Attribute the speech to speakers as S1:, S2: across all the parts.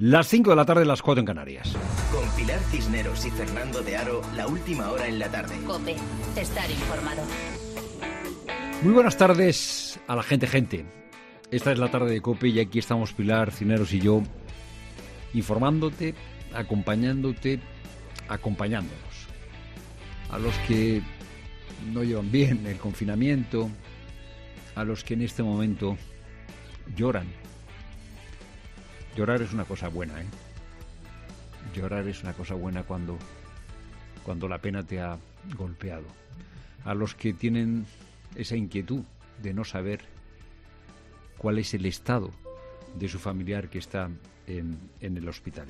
S1: Las 5 de la tarde, las 4 en Canarias.
S2: Con Pilar Cisneros y Fernando de Aro, la última hora en la tarde.
S3: COPE, estar informado.
S1: Muy buenas tardes a la gente. Esta es la tarde de COPE y aquí estamos Pilar Cisneros y yo, informándote, acompañándote, acompañándonos. A los que no llevan bien el confinamiento, a los que en este momento lloran. Llorar es una cosa buena, ¿eh? Llorar es una cosa buena cuando la pena te ha golpeado. A los que tienen esa inquietud de no saber cuál es el estado de su familiar que está en el hospital.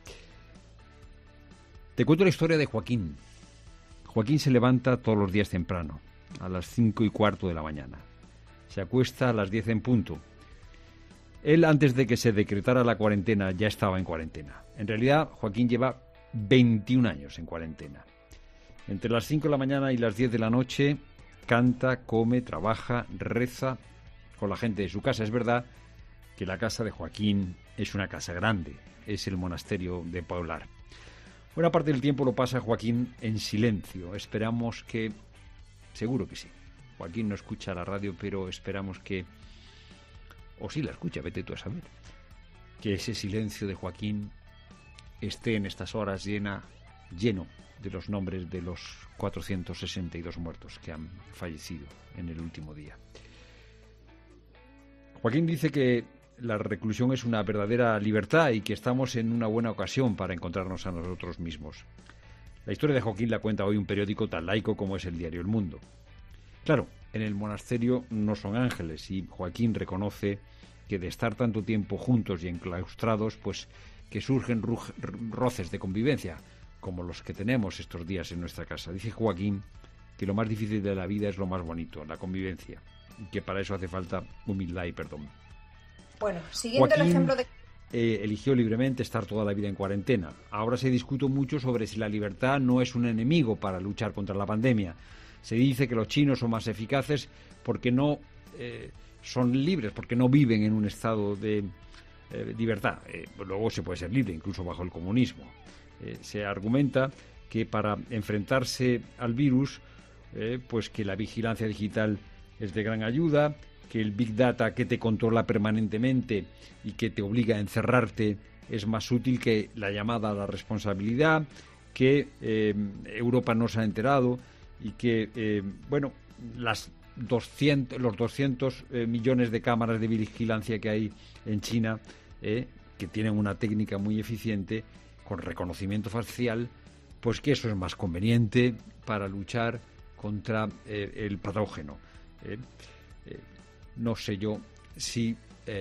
S1: Te cuento la historia de Joaquín. Joaquín se levanta todos los días temprano, a las 5:15 de la mañana. Se acuesta a las 10 en punto. Él, antes de que se decretara la cuarentena, ya estaba en cuarentena. En realidad, Joaquín lleva 21 años en cuarentena. Entre las 5 de la mañana y las 10 de la noche, canta, come, trabaja, reza con la gente de su casa. Es verdad que la casa de Joaquín es una casa grande, es el monasterio de Paular. Buena parte del tiempo lo pasa Joaquín en silencio. Esperamos que... Seguro que sí. Joaquín no escucha la radio, pero esperamos que... O sí la escucha, vete tú a saber. Que ese silencio de Joaquín esté en estas horas lleno de los nombres de los 462 muertos que han fallecido en el último día. Joaquín dice que la reclusión es una verdadera libertad y que estamos en una buena ocasión para encontrarnos a nosotros mismos. La historia de Joaquín la cuenta hoy un periódico tan laico como es el diario El Mundo. Claro, en el monasterio no son ángeles y Joaquín reconoce que de estar tanto tiempo juntos y enclaustrados, pues que surgen roces de convivencia, como los que tenemos estos días en nuestra casa. Dice Joaquín que lo más difícil de la vida es lo más bonito, la convivencia, y que para eso hace falta humildad y perdón.
S4: Bueno, siguiendo
S1: Joaquín,
S4: el ejemplo de...
S1: eligió libremente estar toda la vida en cuarentena. Ahora se discute mucho sobre si la libertad no es un enemigo para luchar contra la pandemia. Se dice que los chinos son más eficaces porque no son libres, porque no viven en un estado de libertad. Luego se puede ser libre, incluso bajo el comunismo. Se argumenta que para enfrentarse al virus, pues que la vigilancia digital es de gran ayuda, que el Big Data que te controla permanentemente y que te obliga a encerrarte es más útil que la llamada a la responsabilidad, que Europa no se ha enterado y que, los 200 millones de cámaras de vigilancia que hay en China, que tienen una técnica muy eficiente con reconocimiento facial, pues que eso es más conveniente para luchar contra el patógeno. No sé yo si...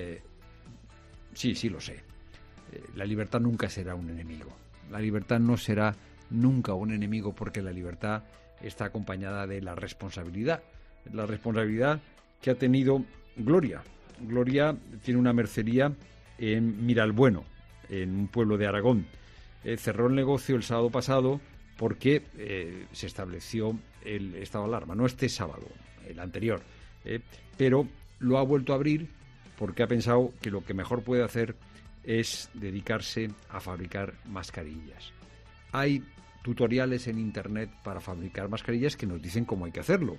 S1: sí lo sé. La libertad nunca será un enemigo. La libertad no será nunca un enemigo porque la libertad está acompañada de la responsabilidad. La responsabilidad que ha tenido Gloria. Gloria tiene una mercería en Miralbueno, en un pueblo de Aragón. Cerró el negocio el sábado pasado porque se estableció el estado de alarma. No este sábado, el anterior. Pero lo ha vuelto a abrir porque ha pensado que lo que mejor puede hacer es dedicarse a fabricar mascarillas. Hay tutoriales en internet para fabricar mascarillas que nos dicen cómo hay que hacerlo.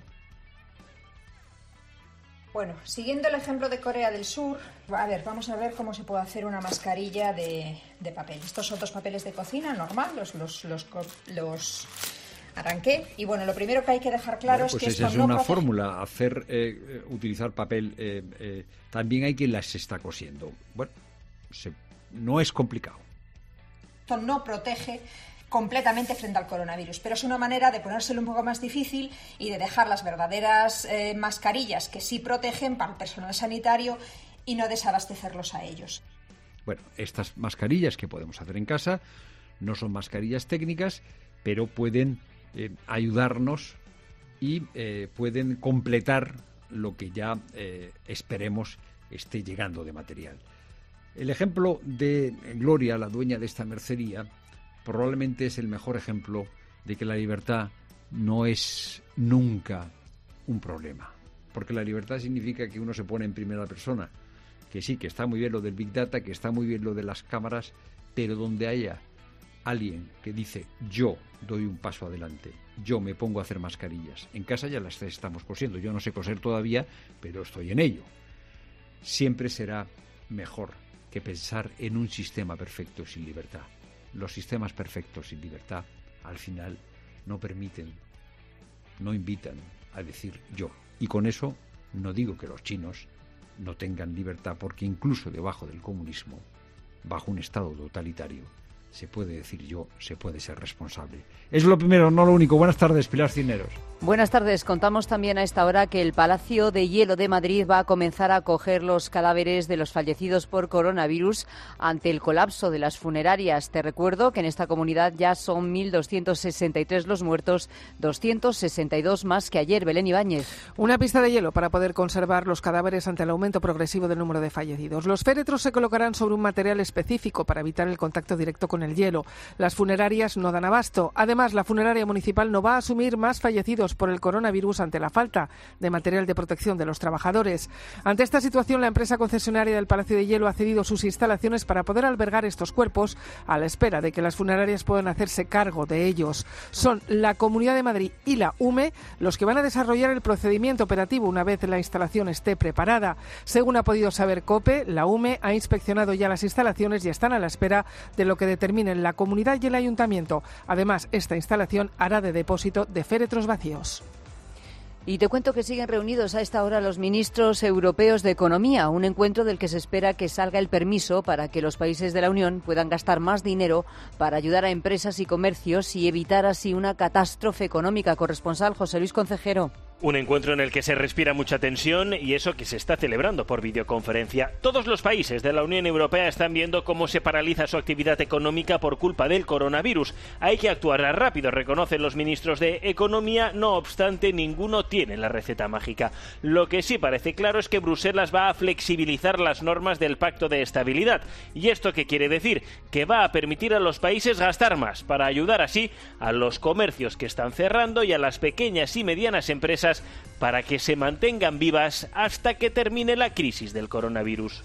S4: Bueno, siguiendo el ejemplo de Corea del Sur, vamos a ver cómo se puede hacer una mascarilla de papel. Estos son 2 papeles de cocina, normal, los arranqué. Y bueno, lo primero que hay que dejar claro es que
S1: esa
S4: esto
S1: es
S4: no
S1: una
S4: protege...
S1: fórmula, utilizar papel. También hay quien las está cosiendo. Bueno, no es complicado.
S4: Esto no protege completamente frente al coronavirus, pero es una manera de ponérselo un poco más difícil y de dejar las verdaderas mascarillas que sí protegen para el personal sanitario y no desabastecerlos a ellos.
S1: Bueno, estas mascarillas que podemos hacer en casa no son mascarillas técnicas, pero pueden ayudarnos y pueden completar lo que ya esperemos esté llegando de material. El ejemplo de Gloria, la dueña de esta mercería, probablemente es el mejor ejemplo de que la libertad no es nunca un problema. Porque la libertad significa que uno se pone en primera persona, que sí, que está muy bien lo del Big Data, que está muy bien lo de las cámaras, pero donde haya alguien que dice yo doy un paso adelante, yo me pongo a hacer mascarillas, en casa ya las estamos cosiendo, yo no sé coser todavía, pero estoy en ello, siempre será mejor que pensar en un sistema perfecto sin libertad. Los sistemas perfectos sin libertad al final no permiten, no invitan a decir yo, y con eso no digo que los chinos no tengan libertad, porque incluso debajo del comunismo, bajo un estado totalitario, se puede decir yo, se puede ser responsable. Es lo primero, no lo único. Buenas tardes, Pilar Cisneros.
S5: Buenas tardes. Contamos también a esta hora que el Palacio de Hielo de Madrid va a comenzar a acoger los cadáveres de los fallecidos por coronavirus ante el colapso de las funerarias. Te recuerdo que en esta comunidad ya son 1.263 los muertos, 262 más que ayer. Belén Ibáñez.
S6: Una pista de hielo para poder conservar los cadáveres ante el aumento progresivo del número de fallecidos. Los féretros se colocarán sobre un material específico para evitar el contacto directo con el hielo. Las funerarias no dan abasto. Además, la funeraria municipal no va a asumir más fallecidos por el coronavirus ante la falta de material de protección de los trabajadores. Ante esta situación, la empresa concesionaria del Palacio de Hielo ha cedido sus instalaciones para poder albergar estos cuerpos a la espera de que las funerarias puedan hacerse cargo de ellos. Son la Comunidad de Madrid y la UME los que van a desarrollar el procedimiento operativo una vez la instalación esté preparada. Según ha podido saber COPE, la UME ha inspeccionado ya las instalaciones y están a la espera de lo que determinen la comunidad y el ayuntamiento. Además, esta instalación hará de depósito de féretros vacíos.
S5: Y te cuento que siguen reunidos a esta hora los ministros europeos de Economía, un encuentro del que se espera que salga el permiso para que los países de la Unión puedan gastar más dinero para ayudar a empresas y comercios y evitar así una catástrofe económica. Corresponsal José Luis Concejero.
S7: Un encuentro en el que se respira mucha tensión y eso que se está celebrando por videoconferencia. Todos los países de la Unión Europea están viendo cómo se paraliza su actividad económica por culpa del coronavirus. Hay que actuar rápido, reconocen los ministros de Economía, no obstante, ninguno tiene la receta mágica. Lo que sí parece claro es que Bruselas va a flexibilizar las normas del Pacto de Estabilidad. ¿Y esto qué quiere decir? Que va a permitir a los países gastar más, para ayudar así a los comercios que están cerrando y a las pequeñas y medianas empresas para que se mantengan vivas hasta que termine la crisis del coronavirus.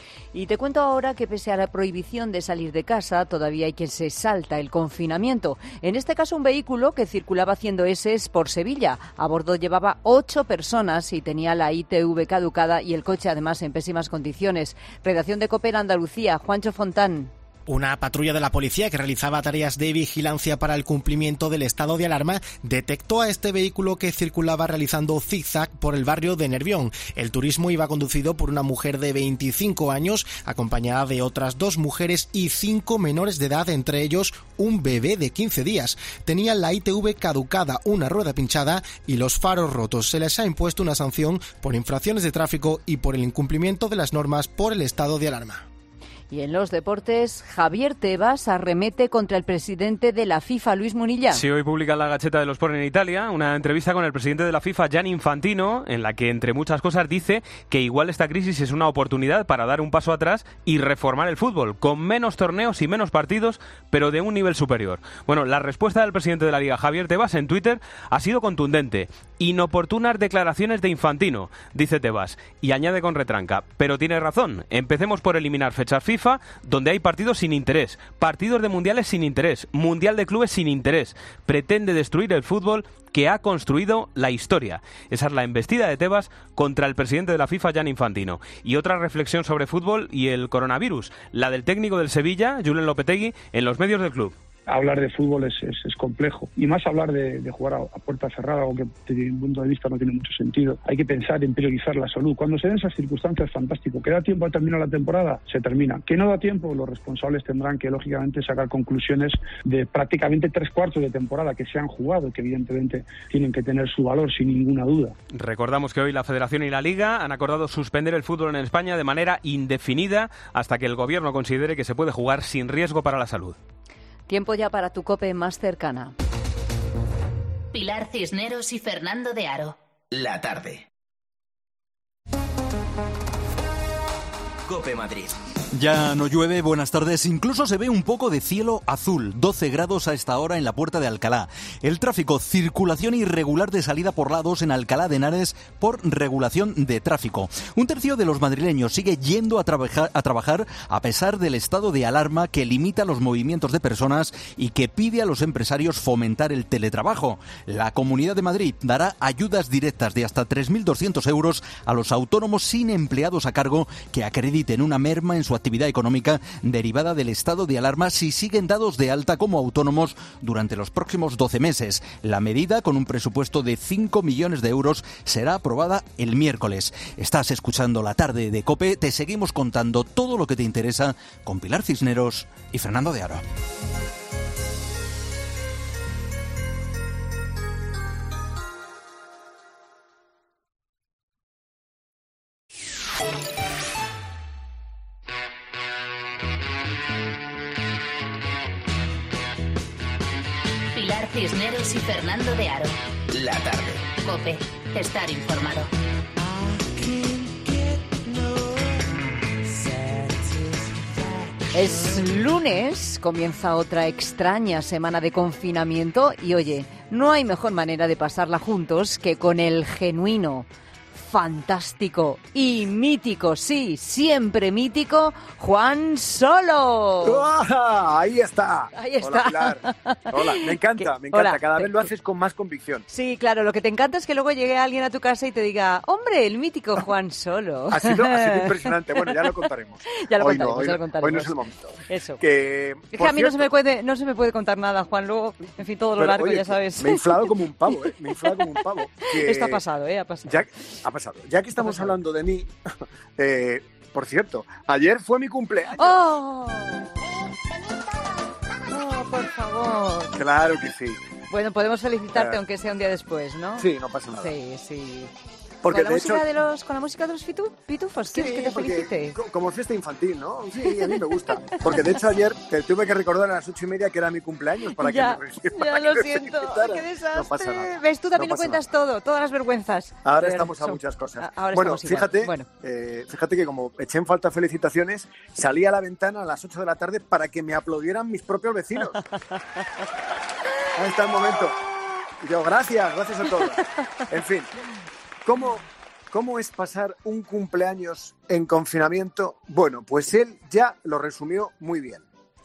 S5: Y te cuento ahora que pese a la prohibición de salir de casa, todavía hay quien se salta el confinamiento. En este caso, un vehículo que circulaba haciendo eses por Sevilla. A bordo llevaba 8 personas y tenía la ITV caducada y el coche además en pésimas condiciones. Redacción de COPE en Andalucía, Juancho Fontán.
S8: Una patrulla de la policía que realizaba tareas de vigilancia para el cumplimiento del estado de alarma detectó a este vehículo que circulaba realizando zigzag por el barrio de Nervión. El turismo iba conducido por una mujer de 25 años, acompañada de otras 2 mujeres y 5 menores de edad, entre ellos un bebé de 15 días. Tenían la ITV caducada, una rueda pinchada y los faros rotos. Se les ha impuesto una sanción por infracciones de tráfico y por el incumplimiento de las normas por el estado de alarma.
S5: Y en los deportes, Javier Tebas arremete contra el presidente de la FIFA, Luis Munilla.
S9: Sí, hoy publica la Gazzetta dello Sport en Italia una entrevista con el presidente de la FIFA, Gianni Infantino, en la que, entre muchas cosas, dice que igual esta crisis es una oportunidad para dar un paso atrás y reformar el fútbol, con menos torneos y menos partidos, pero de un nivel superior. Bueno, la respuesta del presidente de la Liga, Javier Tebas, en Twitter ha sido contundente. Inoportunas declaraciones de Infantino, dice Tebas, y añade con retranca, pero tiene razón, empecemos por eliminar fechas FIFA, donde hay partidos sin interés, partidos de mundiales sin interés, mundial de clubes sin interés. Pretende destruir el fútbol que ha construido la historia. Esa es la embestida de Tebas contra el presidente de la FIFA, Gianni Infantino. Y otra reflexión sobre fútbol y el coronavirus, la del técnico del Sevilla, Julen Lopetegui, en los medios del club.
S10: Hablar de fútbol es complejo, y más hablar de jugar a puerta cerrada, algo que desde mi punto de vista no tiene mucho sentido. Hay que pensar en priorizar la salud. Cuando se den esas circunstancias, fantástico. ¿Que da tiempo a terminar la temporada? Se termina. ¿Que no da tiempo? Los responsables tendrán que, lógicamente, sacar conclusiones de prácticamente 3/4 de temporada que se han jugado, que evidentemente tienen que tener su valor, sin ninguna duda.
S9: Recordamos que hoy la Federación y la Liga han acordado suspender el fútbol en España de manera indefinida hasta que el Gobierno considere que se puede jugar sin riesgo para la salud.
S5: Tiempo ya para tu COPE más cercana.
S3: Pilar Cisneros y Fernando de Aro.
S2: La tarde. COPE Madrid.
S11: Ya no llueve, buenas tardes. Incluso se ve un poco de cielo azul. 12 grados a esta hora en la Puerta de Alcalá. El tráfico, circulación irregular de salida por lados en Alcalá de Henares por regulación de tráfico. Un tercio de los madrileños sigue yendo a trabajar a pesar del estado de alarma que limita los movimientos de personas y que pide a los empresarios fomentar el teletrabajo. La Comunidad de Madrid dará ayudas directas de hasta 3.200 euros a los autónomos sin empleados a cargo que acrediten una merma en su actividad económica derivada del estado de alarma si siguen dados de alta como autónomos durante los próximos 12 meses. La medida, con un presupuesto de 5 millones de euros, será aprobada el miércoles. Estás escuchando La Tarde de COPE. Te seguimos contando todo lo que te interesa con Pilar Cisneros y Fernando de Aro.
S3: Pilar Cisneros y Fernando de Aro.
S2: La tarde.
S3: COPE. Estar informado.
S5: Es lunes, comienza otra extraña semana de confinamiento y oye, no hay mejor manera de pasarla juntos que con el genuino, fantástico y mítico, sí, siempre mítico, Juan Solo.
S12: ¡Ah! Ahí está.
S5: Ahí está.
S12: Hola, Pilar. Hola, me encanta.
S5: Hola.
S12: Cada vez lo haces con más convicción.
S5: Sí, claro, lo que te encanta es que luego llegue alguien a tu casa y te diga, hombre, el mítico Juan Solo.
S12: Ha sido impresionante. Bueno, ya lo contaremos.
S5: Ya lo
S12: hoy
S5: contaremos.
S12: Hoy no es el momento.
S5: Eso.
S12: Es
S5: que a mí no se me puede contar nada, Juan. Luego, en fin, todo lo largo,
S12: oye,
S5: ya sabes.
S12: Me he inflado como un pavo, ¿eh?
S5: Esto ha pasado, ¿eh? Ha pasado.
S12: Ya que estamos hablando de mí, por cierto, ayer fue mi cumpleaños.
S5: ¡Oh! ¡Oh, por favor!
S12: Claro que sí.
S5: Bueno, podemos felicitarte aunque sea un día después, ¿no?
S12: Sí, no pasa nada.
S5: Sí.
S12: Porque
S5: ¿Con la música de los pitufos? ¿Quieres que te felicite?
S12: Como fiesta infantil, ¿no? Sí, a mí me gusta. Porque de hecho ayer te tuve que recordar a las 8:30 que era mi cumpleaños para que me
S5: lo siento. ¡Qué desastre!
S12: No pasa nada.
S5: ¿Ves? Tú también lo cuentas todo, todas las vergüenzas.
S12: Ahora estamos a muchas cosas. Bueno, fíjate que como eché en falta felicitaciones, salí a la ventana a las 8 de la tarde para que me aplaudieran mis propios vecinos. Ahí está el momento. Y yo, gracias a todos. En fin. ¿Cómo es pasar un cumpleaños en confinamiento? Bueno, pues él ya lo resumió muy bien.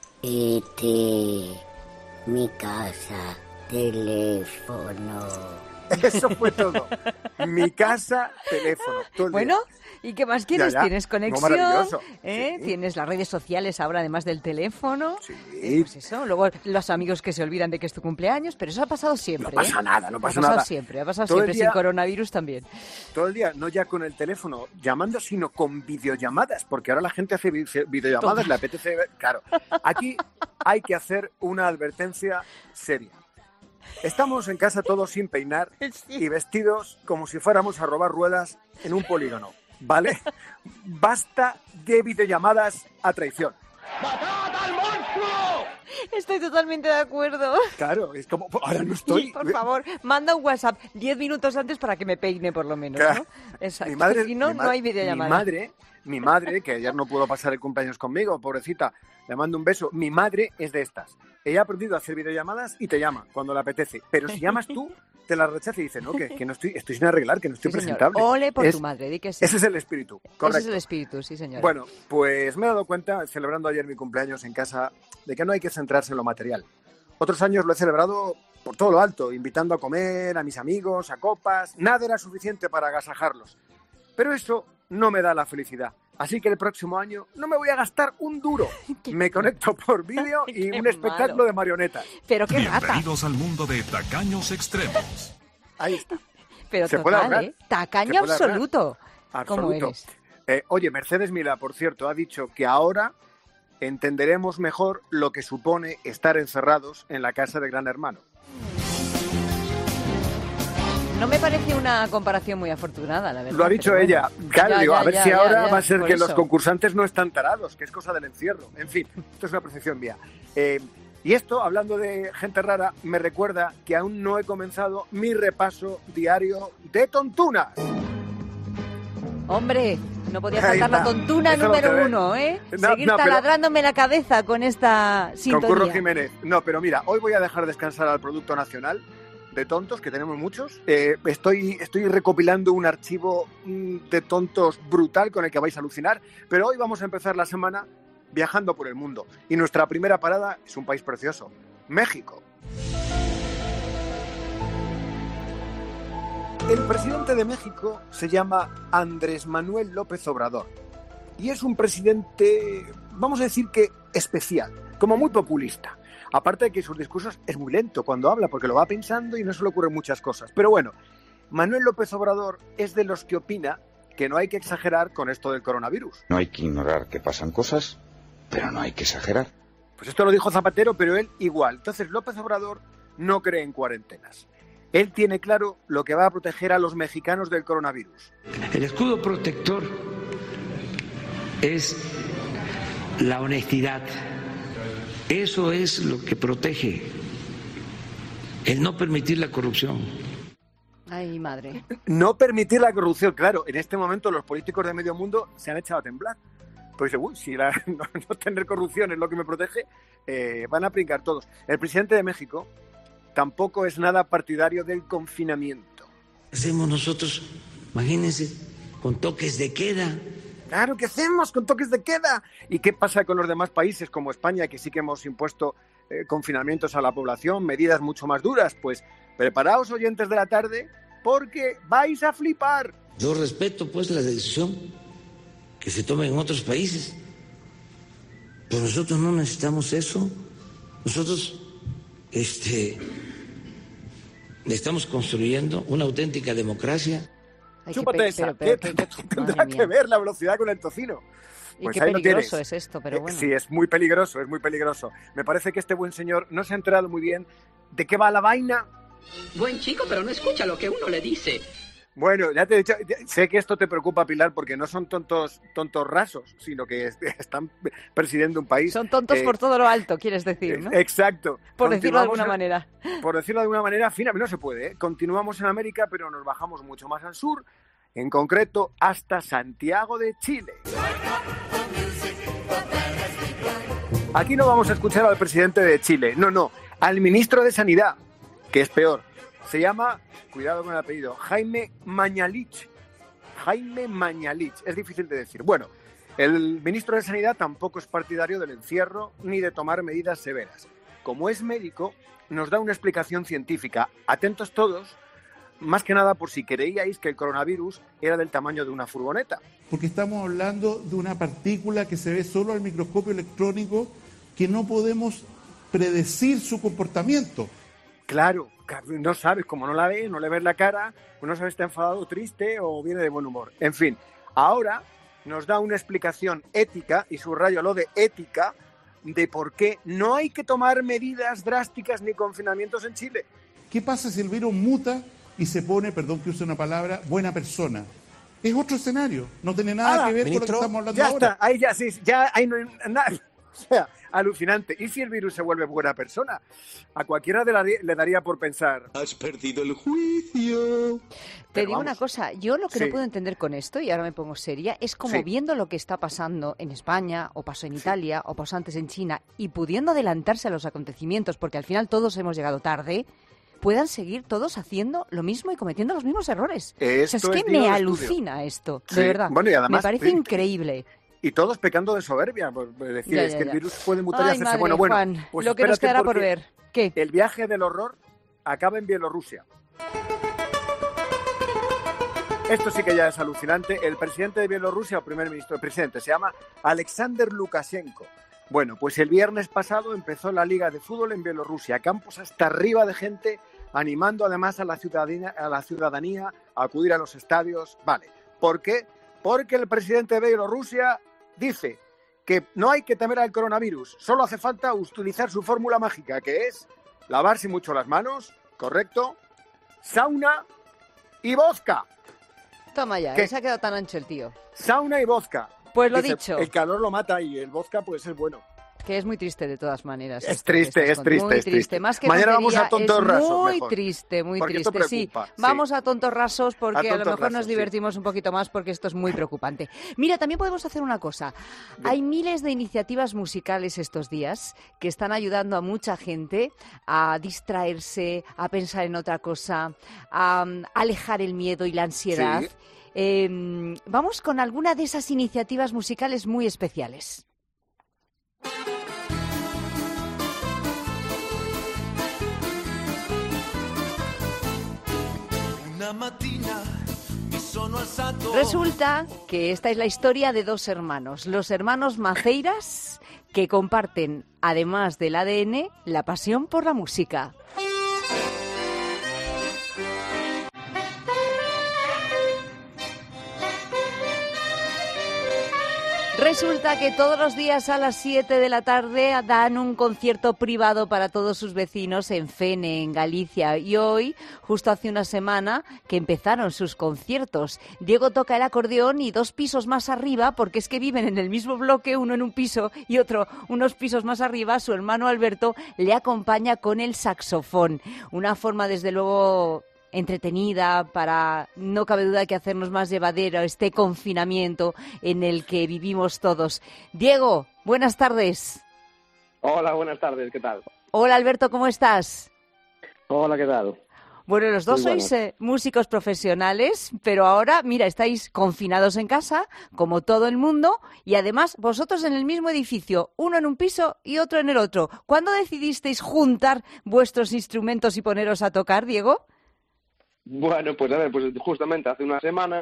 S13: Mi casa, teléfono.
S12: Eso fue todo. Mi casa, teléfono. Todo el día.
S5: ¿Y qué más quieres?
S12: Ya.
S5: ¿Tienes conexión?
S12: No, maravilloso.
S5: Sí. Tienes las redes sociales ahora, además del teléfono.
S12: Sí.
S5: Pues eso, luego los amigos que se olvidan de que es tu cumpleaños, pero eso ha pasado siempre.
S12: No pasa nada.
S5: Ha pasado siempre, sin coronavirus también.
S12: Todo el día, no ya con el teléfono llamando, sino con videollamadas, porque ahora la gente hace videollamadas, le apetece ver. Claro, aquí hay que hacer una advertencia seria. Estamos en casa todos sin peinar y vestidos como si fuéramos a robar ruedas en un polígono, ¿vale? Basta de videollamadas a traición. ¡Matad al monstruo!
S5: Estoy totalmente de acuerdo.
S12: Claro, es como, ahora no estoy...
S5: Sí, por favor, manda un WhatsApp 10 minutos antes para que me peine por lo menos,
S12: claro.
S5: ¿no? Exacto,
S12: si
S5: no hay videollamada.
S12: Mi madre, que ayer no pudo pasar el cumpleaños conmigo, pobrecita, le mando un beso. Mi madre es de estas. Ella ha aprendido a hacer videollamadas y te llama cuando le apetece. Pero si llamas tú, te la rechaza y dice, no, que no estoy sin arreglar, que no estoy presentable.
S5: Ole por tu madre, di que sí.
S12: Ese es el espíritu, correcto.
S5: Ese es el espíritu, sí, señor.
S12: Bueno, pues me he dado cuenta, celebrando ayer mi cumpleaños en casa, de que no hay que centrarse en lo material. Otros años lo he celebrado por todo lo alto, invitando a comer, a mis amigos, a copas. Nada era suficiente para agasajarlos. Pero eso no me da la felicidad. Así que el próximo año no me voy a gastar un duro. Me conecto por vídeo y un espectáculo de marionetas.
S5: Pero qué rata.
S14: Bienvenidos al mundo de tacaños extremos.
S12: Ahí está.
S5: Pero total, tacaño absoluto. ¿Cómo eres?
S12: Oye, Mercedes Milá, por cierto, ha dicho que ahora entenderemos mejor lo que supone estar encerrados en la casa de Gran Hermano.
S5: No me parece una comparación muy afortunada, la verdad.
S12: Lo ha dicho ella. Claro, a ver si ahora va a ser que los concursantes no están tarados, que es cosa del encierro. En fin, esto es una percepción mía. Y esto, hablando de gente rara, me recuerda que aún no he comenzado mi repaso diario de tontunas.
S5: Hombre, No podía faltar la tontuna número 1, ¿eh? Seguir taladrándome la cabeza con esta sintonía.
S12: Con Curro Jiménez. No, pero mira, hoy voy a dejar descansar al Producto Nacional de tontos, que tenemos muchos. Estoy recopilando un archivo de tontos brutal con el que vais a alucinar, pero hoy vamos a empezar la semana viajando por el mundo. Y nuestra primera parada es un país precioso, México. El presidente de México se llama Andrés Manuel López Obrador y es un presidente, vamos a decir que especial, como muy populista. Aparte de que sus discursos es muy lento cuando habla porque lo va pensando y no se le ocurren muchas cosas. Pero bueno, Manuel López Obrador es de los que opina que no hay que exagerar con esto del coronavirus.
S15: No hay que ignorar que pasan cosas, pero no hay que exagerar.
S12: Pues esto lo dijo Zapatero, pero él igual. Entonces López Obrador no cree en cuarentenas. Él tiene claro lo que va a proteger a los mexicanos del coronavirus.
S16: El escudo protector es la honestidad. Eso es lo que protege. El no permitir la corrupción.
S5: Ay, madre.
S12: No permitir la corrupción. Claro, en este momento los políticos de medio mundo se han echado a temblar. Pues uy, si no tener corrupción es lo que me protege, van a brincar todos. El presidente de México tampoco es nada partidario del confinamiento.
S16: Hacemos nosotros, imagínense, con toques de queda.
S12: Claro, ¿qué hacemos con toques de queda? ¿Y qué pasa con los demás países como España, que sí que hemos impuesto confinamientos a la población, medidas mucho más duras? Pues preparaos, oyentes de la tarde, porque vais a flipar.
S16: Yo respeto pues la decisión que se tome en otros países, pero nosotros no necesitamos eso. Nosotros estamos construyendo una auténtica democracia.
S12: Chúpate esa. ¿Qué tendrá que ver la velocidad con el tocino?
S5: Pues y qué peligroso es esto, pero bueno.
S12: Sí, es muy peligroso, es muy peligroso. Me parece que este buen señor no se ha enterado muy bien de qué va la vaina.
S17: Buen chico, pero no escucha lo que uno le dice.
S12: Bueno, ya te he dicho, sé que esto te preocupa, Pilar, porque no son tontos rasos, sino que están presidiendo un país.
S5: Son tontos por todo lo alto, quieres decir, ¿no?
S12: Exacto.
S5: Por decirlo de alguna manera.
S12: Por decirlo de alguna manera, fina, no se puede, ¿eh? Continuamos en América, pero nos bajamos mucho más al sur, en concreto hasta Santiago de Chile. Aquí no vamos a escuchar al presidente de Chile, no, al ministro de Sanidad, que es peor. Se llama, cuidado con el apellido, Jaime Mañalich. Jaime Mañalich, es difícil de decir. Bueno, el ministro de Sanidad tampoco es partidario del encierro ni de tomar medidas severas. Como es médico, nos da una explicación científica. Atentos todos, más que nada por si creíais que el coronavirus era del tamaño de una furgoneta.
S18: Porque estamos hablando de una partícula que se ve solo al microscopio electrónico, que no podemos predecir su comportamiento.
S12: Claro, no sabes, como no la ves, no le ves la cara, no sabes si está enfadado, triste o viene de buen humor. En fin, ahora nos da una explicación ética, y subrayo lo de ética, de por qué no hay que tomar medidas drásticas ni confinamientos en Chile.
S18: ¿Qué pasa si el virus muta y se pone, perdón que use una palabra, buena persona? Es otro escenario, no tiene nada que ver con lo que estamos hablando ahora.
S12: Ya está, ahí ya sí, ya ahí no hay nada. O sea, alucinante. ¿Y si el virus se vuelve buena persona? A cualquiera le daría por pensar: has perdido el juicio.
S5: Te digo una cosa, yo lo que no puedo entender con esto, y ahora me pongo seria, es como viendo lo que está pasando en España, o pasó en Italia, o pasó antes en China, y pudiendo adelantarse a los acontecimientos, porque al final todos hemos llegado tarde, puedan seguir todos haciendo lo mismo y cometiendo los mismos errores. Es que me alucina esto, de verdad. Bueno, y además, me parece increíble.
S12: Y todos pecando de soberbia, por decir, es que el virus puede mutar y hacerse
S5: madre,
S12: bueno.
S5: Juan,
S12: pues
S5: lo que nos quedará por ver. ¿Qué?
S12: El viaje del horror acaba en Bielorrusia. Esto sí que ya es alucinante. El presidente de Bielorrusia, o primer ministro, el presidente, se llama Alexander Lukashenko. Bueno, pues el viernes pasado empezó la Liga de Fútbol en Bielorrusia. Campos hasta arriba de gente, animando además a la ciudadanía a acudir a los estadios. Vale, ¿por qué? Porque el presidente de Bielorrusia dice que no hay que temer al coronavirus, solo hace falta utilizar su fórmula mágica, que es lavarse mucho las manos, correcto, sauna y vodka.
S5: Toma ya, se ha quedado tan ancho el tío.
S12: Sauna y vodka.
S5: Pues lo
S12: dice,
S5: dicho.
S12: El calor lo mata y el vodka puede ser bueno.
S5: Que es muy triste de todas maneras.
S12: Es triste.
S5: Muy triste. Más que
S12: mañana vamos a tontos rasos.
S5: Muy
S12: mejor.
S5: triste, muy
S12: Porque
S5: triste.
S12: esto
S5: Sí,
S12: preocupa,
S5: vamos a tontos rasos porque a lo mejor nos
S12: rasos,
S5: divertimos un poquito más porque esto es muy preocupante. Mira, también podemos hacer una cosa. Hay miles de iniciativas musicales estos días que están ayudando a mucha gente a distraerse, a pensar en otra cosa, a alejar el miedo y la ansiedad. Sí. Vamos con alguna de esas iniciativas musicales muy especiales. Resulta que esta es la historia de dos hermanos, los hermanos Maceiras, que comparten, además del ADN, la pasión por la música. Resulta que todos los días a las 7 de la tarde dan un concierto privado para todos sus vecinos en Fene, en Galicia. Y hoy, justo hace una semana, que empezaron sus conciertos. Diego toca el acordeón y 2 pisos más arriba, porque es que viven en el mismo bloque, uno en un piso y otro unos pisos más arriba, su hermano Alberto le acompaña con el saxofón. Una forma, desde luego, entretenida, para, no cabe duda, que hacernos más llevadero este confinamiento en el que vivimos todos. Diego, buenas tardes.
S19: Hola, buenas tardes, ¿qué tal?
S5: Hola Alberto, ¿cómo estás?
S19: Hola, ¿qué tal?
S5: Bueno, los dos sois músicos profesionales, pero ahora, mira, estáis confinados en casa, como todo el mundo, y además vosotros en el mismo edificio, uno en un piso y otro en el otro. ¿Cuándo decidisteis juntar vuestros instrumentos y poneros a tocar, Diego?
S19: Bueno, pues a ver, pues justamente hace una semana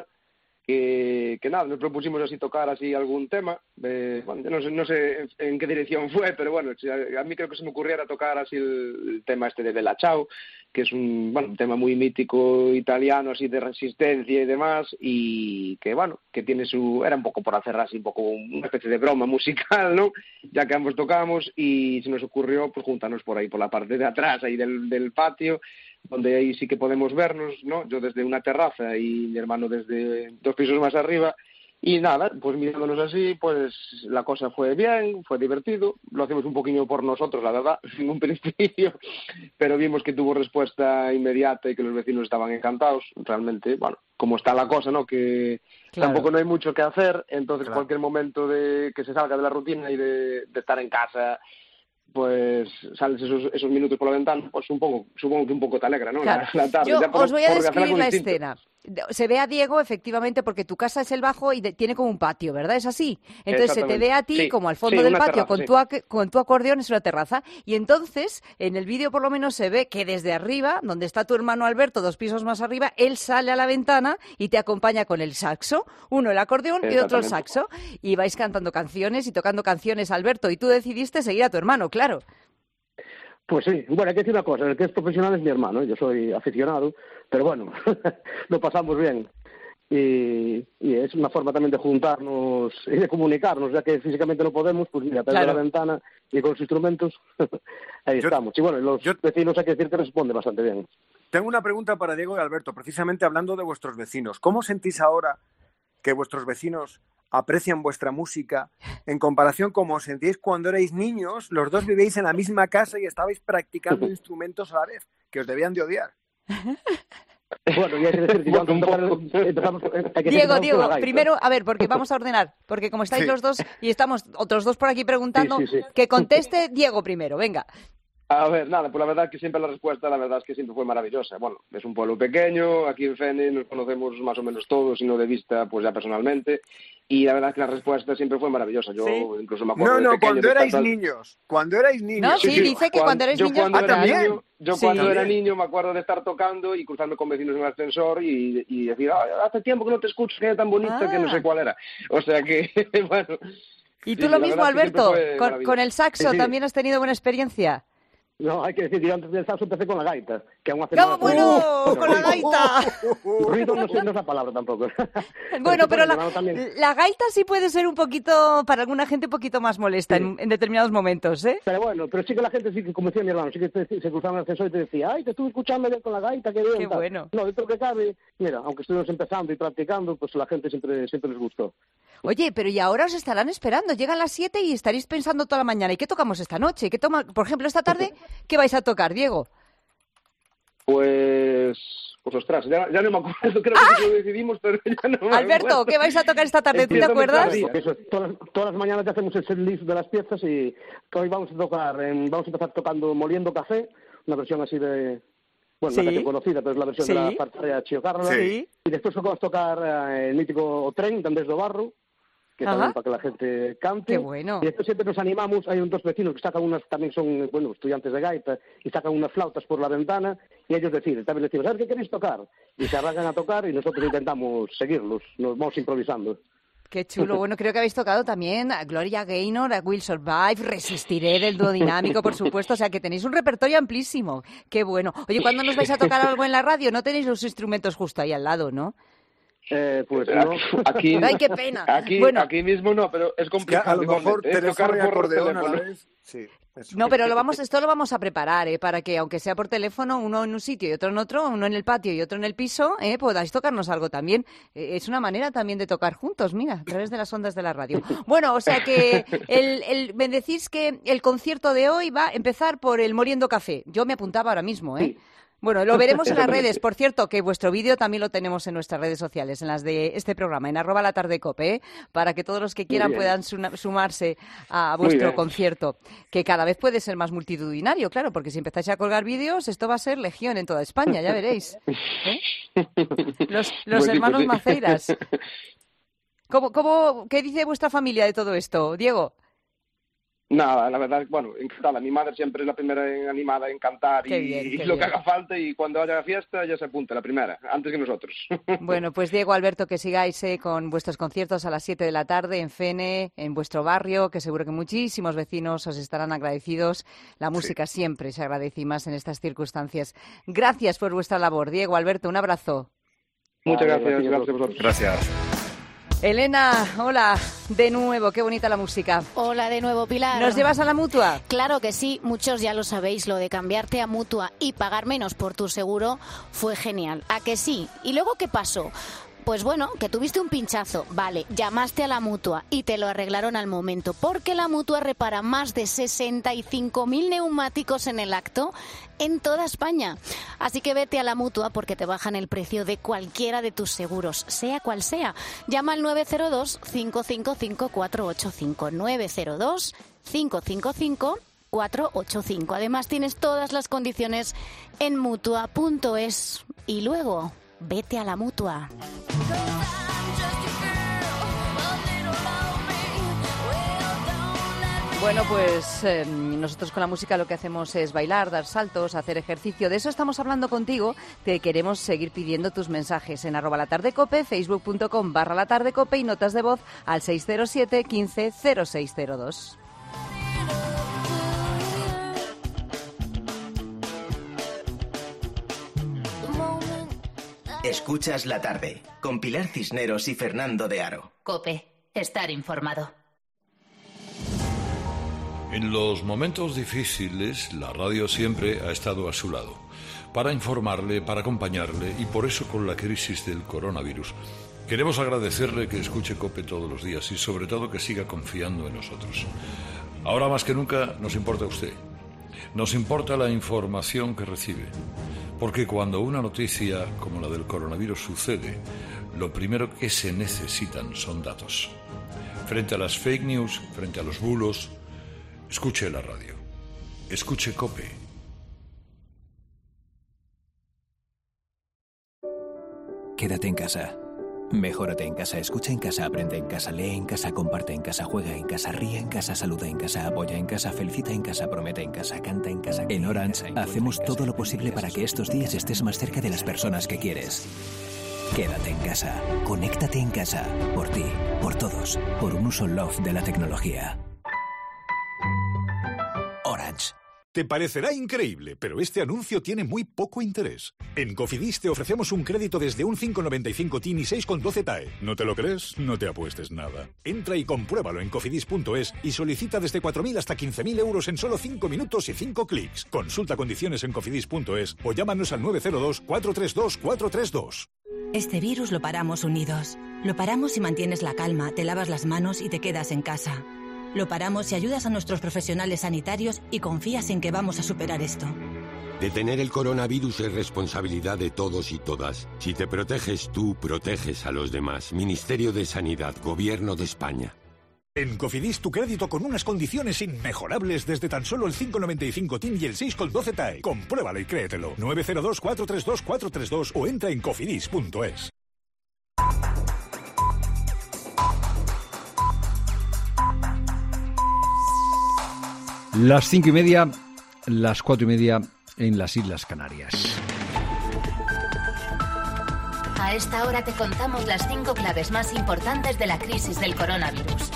S19: que nada, nos propusimos así tocar así algún tema. Bueno, no sé en qué dirección fue, pero bueno, a mí creo que se me ocurriera tocar así el tema este de Bella Ciao, que es un tema muy mítico italiano, así de resistencia y demás, y que bueno, que tiene era un poco por hacer así un poco una especie de broma musical, ¿no? Ya que ambos tocamos y se nos ocurrió pues juntarnos por ahí, por la parte de atrás ahí del patio, donde ahí sí que podemos vernos, ¿no? Yo desde una terraza y mi hermano desde 2 pisos más arriba. Y nada, pues mirándonos así, pues la cosa fue bien, fue divertido. Lo hacemos un poquillo por nosotros, la verdad, en un principio, pero vimos que tuvo respuesta inmediata y que los vecinos estaban encantados. Realmente, bueno, como está la cosa, ¿no? Que tampoco no hay mucho que hacer, entonces cualquier momento de que se salga de la rutina y de estar en casa, pues sales esos minutos por la ventana, pues supongo que un poco te alegra, ¿no?
S5: Claro.
S19: La tarde.
S5: Yo
S19: ya
S5: os voy a
S19: por
S5: describir la
S19: distinto.
S5: escena. Se ve a Diego, efectivamente, porque tu casa es el bajo y tiene como un patio, ¿verdad? ¿Es así? Entonces se te ve a ti como al fondo del patio terraza, con tu acordeón, es una terraza. Y entonces, en el vídeo por lo menos se ve que desde arriba, donde está tu hermano Alberto, 2 pisos más arriba, él sale a la ventana y te acompaña con el saxo. Uno el acordeón y otro el saxo. Y vais cantando canciones y tocando canciones, Alberto. Y tú decidiste seguir a tu hermano, claro.
S19: Pues sí, bueno, hay que decir una cosa, el que es profesional es mi hermano, yo soy aficionado, pero bueno, lo pasamos bien. Y es una forma también de juntarnos y de comunicarnos, ya que físicamente no podemos, pues mira, desde la ventana y con los instrumentos, ahí estamos. Y bueno, los vecinos hay que decir que responden bastante bien.
S12: Tengo una pregunta para Diego y Alberto, precisamente hablando de vuestros vecinos. ¿Cómo sentís ahora que vuestros vecinos aprecian vuestra música en comparación como os sentíais cuando erais niños, los dos vivíais en la misma casa y estabais practicando instrumentos a la vez, que os debían de odiar?
S19: Bueno, ya hay que decir que empezamos...
S5: Diego, primero, a ver, porque vamos a ordenar, porque como estáis los dos y estamos otros dos por aquí preguntando, que conteste Diego primero, venga.
S19: A ver, nada, pues la verdad que siempre la respuesta, la verdad es que siempre fue maravillosa. Bueno, es un pueblo pequeño, aquí en Fene nos conocemos más o menos todos, y no de vista, pues ya personalmente, y la verdad es que la respuesta siempre fue maravillosa. Yo incluso me acuerdo
S12: No, cuando erais niños.
S5: No, sí, dice que cuando eres niño...
S12: Cuando
S19: era niño me acuerdo de estar tocando y cruzando con vecinos en el ascensor y decir, hace tiempo que no te escucho, que es tan bonita, que no sé cuál era. O sea que, bueno...
S5: ¿Y tú lo mismo, Alberto? ¿Con el saxo también has tenido buena experiencia?
S20: No, hay que decir, yo antes del salso empecé con la gaita, que aún hace
S5: ¡No, bueno! ¡Con la gaita!
S20: Ruido no es la palabra tampoco.
S5: Bueno, pero la gaita sí puede ser un poquito, para alguna gente, un poquito más molesta en determinados momentos, ¿eh?
S20: Pero bueno, pero sí que la gente, sí que, como decía mi hermano, sí que se cruzaba en el ascensor y te decía, ¡ay, te estuve escuchando ayer con la gaita, qué bien!
S5: ¡Qué bueno!
S20: No, dentro que cabe, mira, aunque estuvimos empezando y practicando, pues la gente siempre les gustó.
S5: Oye, pero y ahora os estarán esperando. Llegan las 7 y estaréis pensando toda la mañana. ¿Y qué tocamos esta noche? Por ejemplo, esta tarde, ¿qué vais a tocar, Diego?
S19: Pues ostras, ya no me acuerdo, creo que sí lo decidimos, pero ya no me
S5: Alberto,
S19: acuerdo.
S5: ¿qué vais a tocar esta tarde? ¿Tú te acuerdas?
S20: Todas las mañanas ya hacemos el set list de las piezas y hoy vamos a empezar tocando Moliendo Café, una versión así de... Bueno, una canción conocida, pero es la versión de la parte de Chío Carlos. Sí. Y después vamos a tocar el mítico Tren, de Andrés do Barro, que también para que la gente cante.
S5: ¡Qué bueno!
S20: Y después siempre nos animamos, hay dos vecinos que sacan también son, estudiantes de gaita, y sacan unas flautas por la ventana, y ellos también decimos, ¿sabes qué queréis tocar? Y se arrancan a tocar y nosotros intentamos seguirlos, nos vamos improvisando.
S5: Qué chulo. Bueno, creo que habéis tocado también a Gloria Gaynor, a Will Survive, Resistiré del dúo dinámico, por supuesto. O sea, que tenéis un repertorio amplísimo. Qué bueno. Oye, ¿cuándo nos vais a tocar algo en la radio? No tenéis los instrumentos justo ahí al lado, ¿no?
S20: Pues no.
S19: Aquí,
S5: ¡ay, qué pena!
S19: Aquí mismo no, pero es complicado.
S12: A lo mejor teléfono y acordeón a la vez. Sí.
S5: No, pero esto lo vamos a preparar, para que, aunque sea por teléfono, uno en un sitio y otro en otro, uno en el patio y otro en el piso, podáis tocarnos algo también. Es una manera también de tocar juntos, mira, a través de las ondas de la radio. Bueno, o sea que me decís que el concierto de hoy va a empezar por el Moliendo Café. Yo me apuntaba ahora mismo, ¿eh? Sí. Bueno, lo veremos en las redes. Por cierto, que vuestro vídeo también lo tenemos en nuestras redes sociales, en las de este programa, en @latardecope, para que todos los que quieran puedan sumarse a vuestro concierto, que cada vez puede ser más multitudinario, claro, porque si empezáis a colgar vídeos, esto va a ser legión en toda España, ya veréis. Los hermanos Maceiras. ¿Qué dice vuestra familia de todo esto, Diego?
S19: Nada, la verdad, encantada. Mi madre siempre es la primera animada en cantar y lo que haga falta, y cuando haya fiesta ya se apunta la primera, antes que nosotros.
S5: Bueno, pues Diego, Alberto, que sigáis con vuestros conciertos a las 7 de la tarde en Fene, en vuestro barrio, que seguro que muchísimos vecinos os estarán agradecidos. La música siempre se agradece, y más en estas circunstancias. Gracias por vuestra labor, Diego, Alberto, un abrazo.
S19: Muchas gracias a vosotros.
S12: Gracias.
S5: Elena, hola, de nuevo, qué bonita la música.
S21: Hola de nuevo, Pilar.
S5: ¿Nos llevas a la Mutua?
S21: Claro que sí, muchos ya lo sabéis, lo de cambiarte a Mutua y pagar menos por tu seguro fue genial. ¿A que sí? ¿Y luego qué pasó? Pues bueno, que tuviste un pinchazo, vale, llamaste a la Mutua y te lo arreglaron al momento, porque la Mutua repara más de 65.000 neumáticos en el acto en toda España. Así que vete a la Mutua porque te bajan el precio de cualquiera de tus seguros, sea cual sea. Llama al 902-555-485, 902-555-485. Además tienes todas las condiciones en Mutua.es. Y luego, vete a la Mutua.
S5: Bueno, pues nosotros con la música lo que hacemos es bailar, dar saltos, hacer ejercicio. De eso estamos hablando contigo. Te queremos seguir pidiendo tus mensajes en @latardecope, facebook.com/latardecope y notas de voz al 607 15 0602.
S2: Escuchas La Tarde, con Pilar Cisneros y Fernando de Aro.
S3: COPE, estar informado.
S22: En los momentos difíciles, la radio siempre ha estado a su lado, para informarle, para acompañarle, y por eso con la crisis del coronavirus queremos agradecerle que escuche COPE todos los días y sobre todo que siga confiando en nosotros. Ahora más que nunca nos importa usted, nos importa la información que recibe, porque cuando una noticia como la del coronavirus sucede, lo primero que se necesitan son datos. Frente a las fake news, frente a los bulos, escuche la radio. Escuche COPE.
S23: Quédate en casa. Mejórate en casa, escucha en casa, aprende en casa, lee en casa, comparte en casa, juega en casa, ríe en casa, saluda en casa, apoya en casa, felicita en casa, promete en casa, canta en casa. En Orange hacemos todo lo posible para que estos días estés más cerca de las personas que quieres. Quédate en casa, conéctate en casa, por ti, por todos, por un uso love de la tecnología. Orange.
S1: Te parecerá increíble, pero este anuncio tiene muy poco interés. En Cofidis te ofrecemos un crédito desde un 5,95 TIN y 6,12 TAE. ¿No te lo crees? No te apuestes nada. Entra y compruébalo en cofidis.es y solicita desde 4.000 hasta 15.000 euros en solo 5 minutos y 5 clics. Consulta condiciones en cofidis.es o llámanos al 902 432 432.
S4: Este virus lo paramos unidos. Lo paramos si mantienes la calma, te lavas las manos y te quedas en casa. Lo paramos si ayudas a nuestros profesionales sanitarios y confías en que vamos a superar esto.
S6: Detener el coronavirus es responsabilidad de todos y todas. Si te proteges tú, proteges a los demás. Ministerio de Sanidad, Gobierno de España.
S1: En Cofidis tu crédito con unas condiciones inmejorables desde tan solo el 5,95 TIN y el 6,12 TAE. Compruébalo y créetelo. 902 432 432 o entra en cofidis.es.
S24: Las 5:30, las 4:30 en las Islas Canarias.
S3: A esta hora te contamos las 5 claves más importantes de la crisis del coronavirus.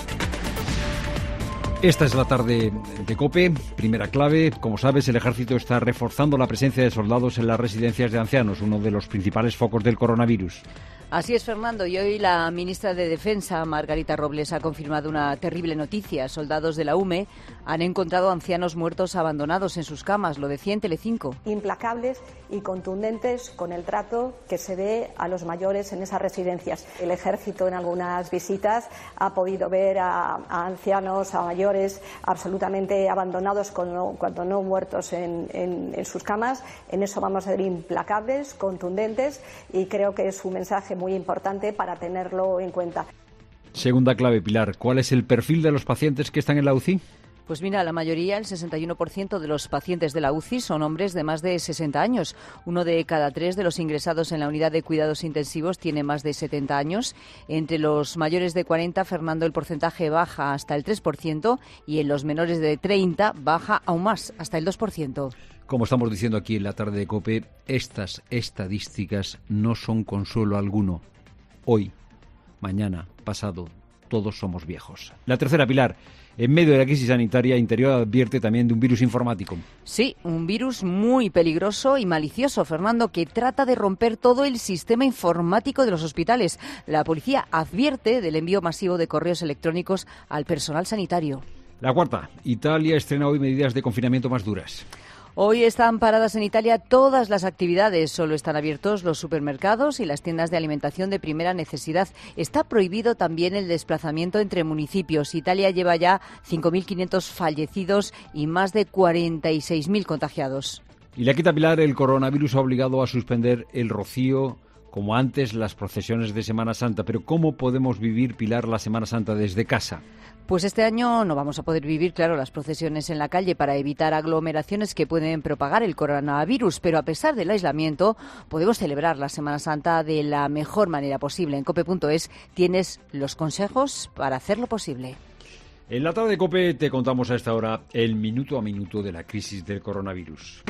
S24: Esta es la tarde de COPE. Primera clave, como sabes, el ejército está reforzando la presencia de soldados en las residencias de ancianos, uno de los principales focos del coronavirus.
S5: Así es, Fernando, y hoy la ministra de Defensa, Margarita Robles, ha confirmado una terrible noticia. Soldados de la UME han encontrado ancianos muertos abandonados en sus camas, lo decía en Telecinco.
S25: Implacables y contundentes con el trato que se dé a los mayores en esas residencias. El ejército en algunas visitas ha podido ver a ancianos, a mayores absolutamente abandonados cuando no muertos en sus camas. En eso vamos a ser implacables, contundentes, y creo que es un mensaje muy importante para tenerlo en cuenta.
S24: Segunda clave, Pilar, ¿cuál es el perfil de los pacientes que están en la UCI?
S5: Pues mira, la mayoría, el 61% de los pacientes de la UCI son hombres de más de 60 años. 1 de cada 3 de los ingresados en la unidad de cuidados intensivos tiene más de 70 años. Entre los mayores de 40, Fernando, el porcentaje baja hasta el 3% y en los menores de 30 baja aún más, hasta el 2%.
S24: Como estamos diciendo aquí en la tarde de COPE, estas estadísticas no son consuelo alguno. Hoy, mañana, pasado, todos somos viejos. La tercera, Pilar, en medio de la crisis sanitaria, Interior advierte también de un virus informático.
S5: Sí, un virus muy peligroso y malicioso, Fernando, que trata de romper todo el sistema informático de los hospitales. La policía advierte del envío masivo de correos electrónicos al personal sanitario.
S24: La cuarta, Italia estrena hoy medidas de confinamiento más duras.
S5: Hoy están paradas en Italia todas las actividades. Solo están abiertos los supermercados y las tiendas de alimentación de primera necesidad. Está prohibido también el desplazamiento entre municipios. Italia lleva ya 5.500 fallecidos y más de 46.000 contagiados.
S24: Y la quita, Pilar, el coronavirus ha obligado a suspender el rocío, como antes las procesiones de Semana Santa. Pero ¿cómo podemos vivir, Pilar, la Semana Santa desde casa?
S5: Pues este año no vamos a poder vivir, claro, las procesiones en la calle para evitar aglomeraciones que pueden propagar el coronavirus, pero a pesar del aislamiento podemos celebrar la Semana Santa de la mejor manera posible. En cope.es tienes los consejos para hacerlo posible.
S24: En la tarde de COPE te contamos a esta hora el minuto a minuto de la crisis del coronavirus.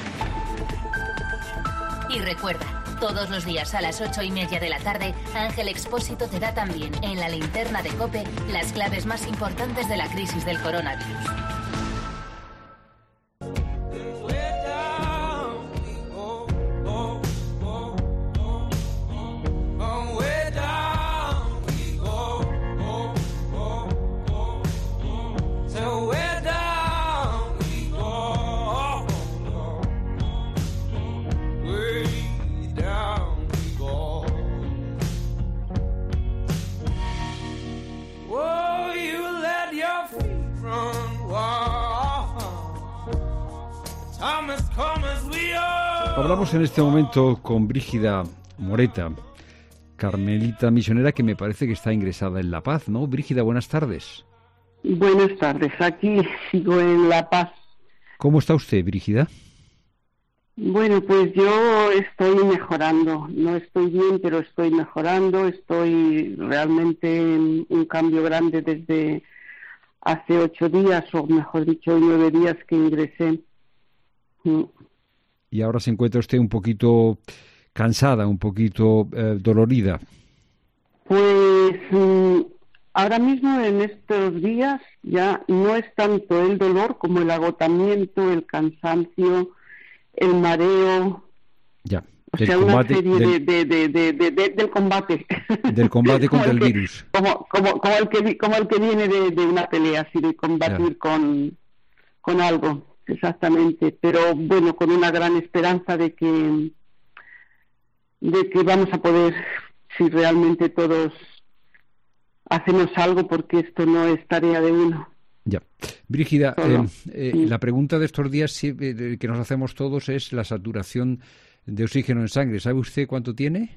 S3: Y recuerda, todos los días a las 8:30 de la tarde, Ángel Expósito te da también en la linterna de COPE las claves más importantes de la crisis del coronavirus.
S24: Hablamos en este momento con Brígida Moreta, carmelita misionera, que me parece que está ingresada en La Paz, ¿no? Brígida, buenas tardes.
S26: Buenas tardes, aquí sigo en La Paz.
S24: ¿Cómo está usted, Brígida?
S26: Bueno, pues yo estoy mejorando, no estoy bien, pero estoy mejorando, estoy realmente en un cambio grande desde hace 8 días, o mejor dicho, 9 días que ingresé.
S24: Y ahora se encuentra usted un poquito cansada, un poquito dolorida.
S26: Pues ahora mismo en estos días ya no es tanto el dolor como el agotamiento, el cansancio, el mareo.
S24: Ya.
S26: O sea, una serie del combate.
S24: Del combate contra el virus.
S26: Como el que viene de una pelea, así de combatir con algo, exactamente. Pero bueno, con una gran esperanza de que vamos a poder, si realmente todos hacemos algo, porque esto no es tarea de uno.
S24: Ya. Brígida, la pregunta de estos días que nos hacemos todos es la saturación de oxígeno en sangre. ¿Sabe usted cuánto tiene?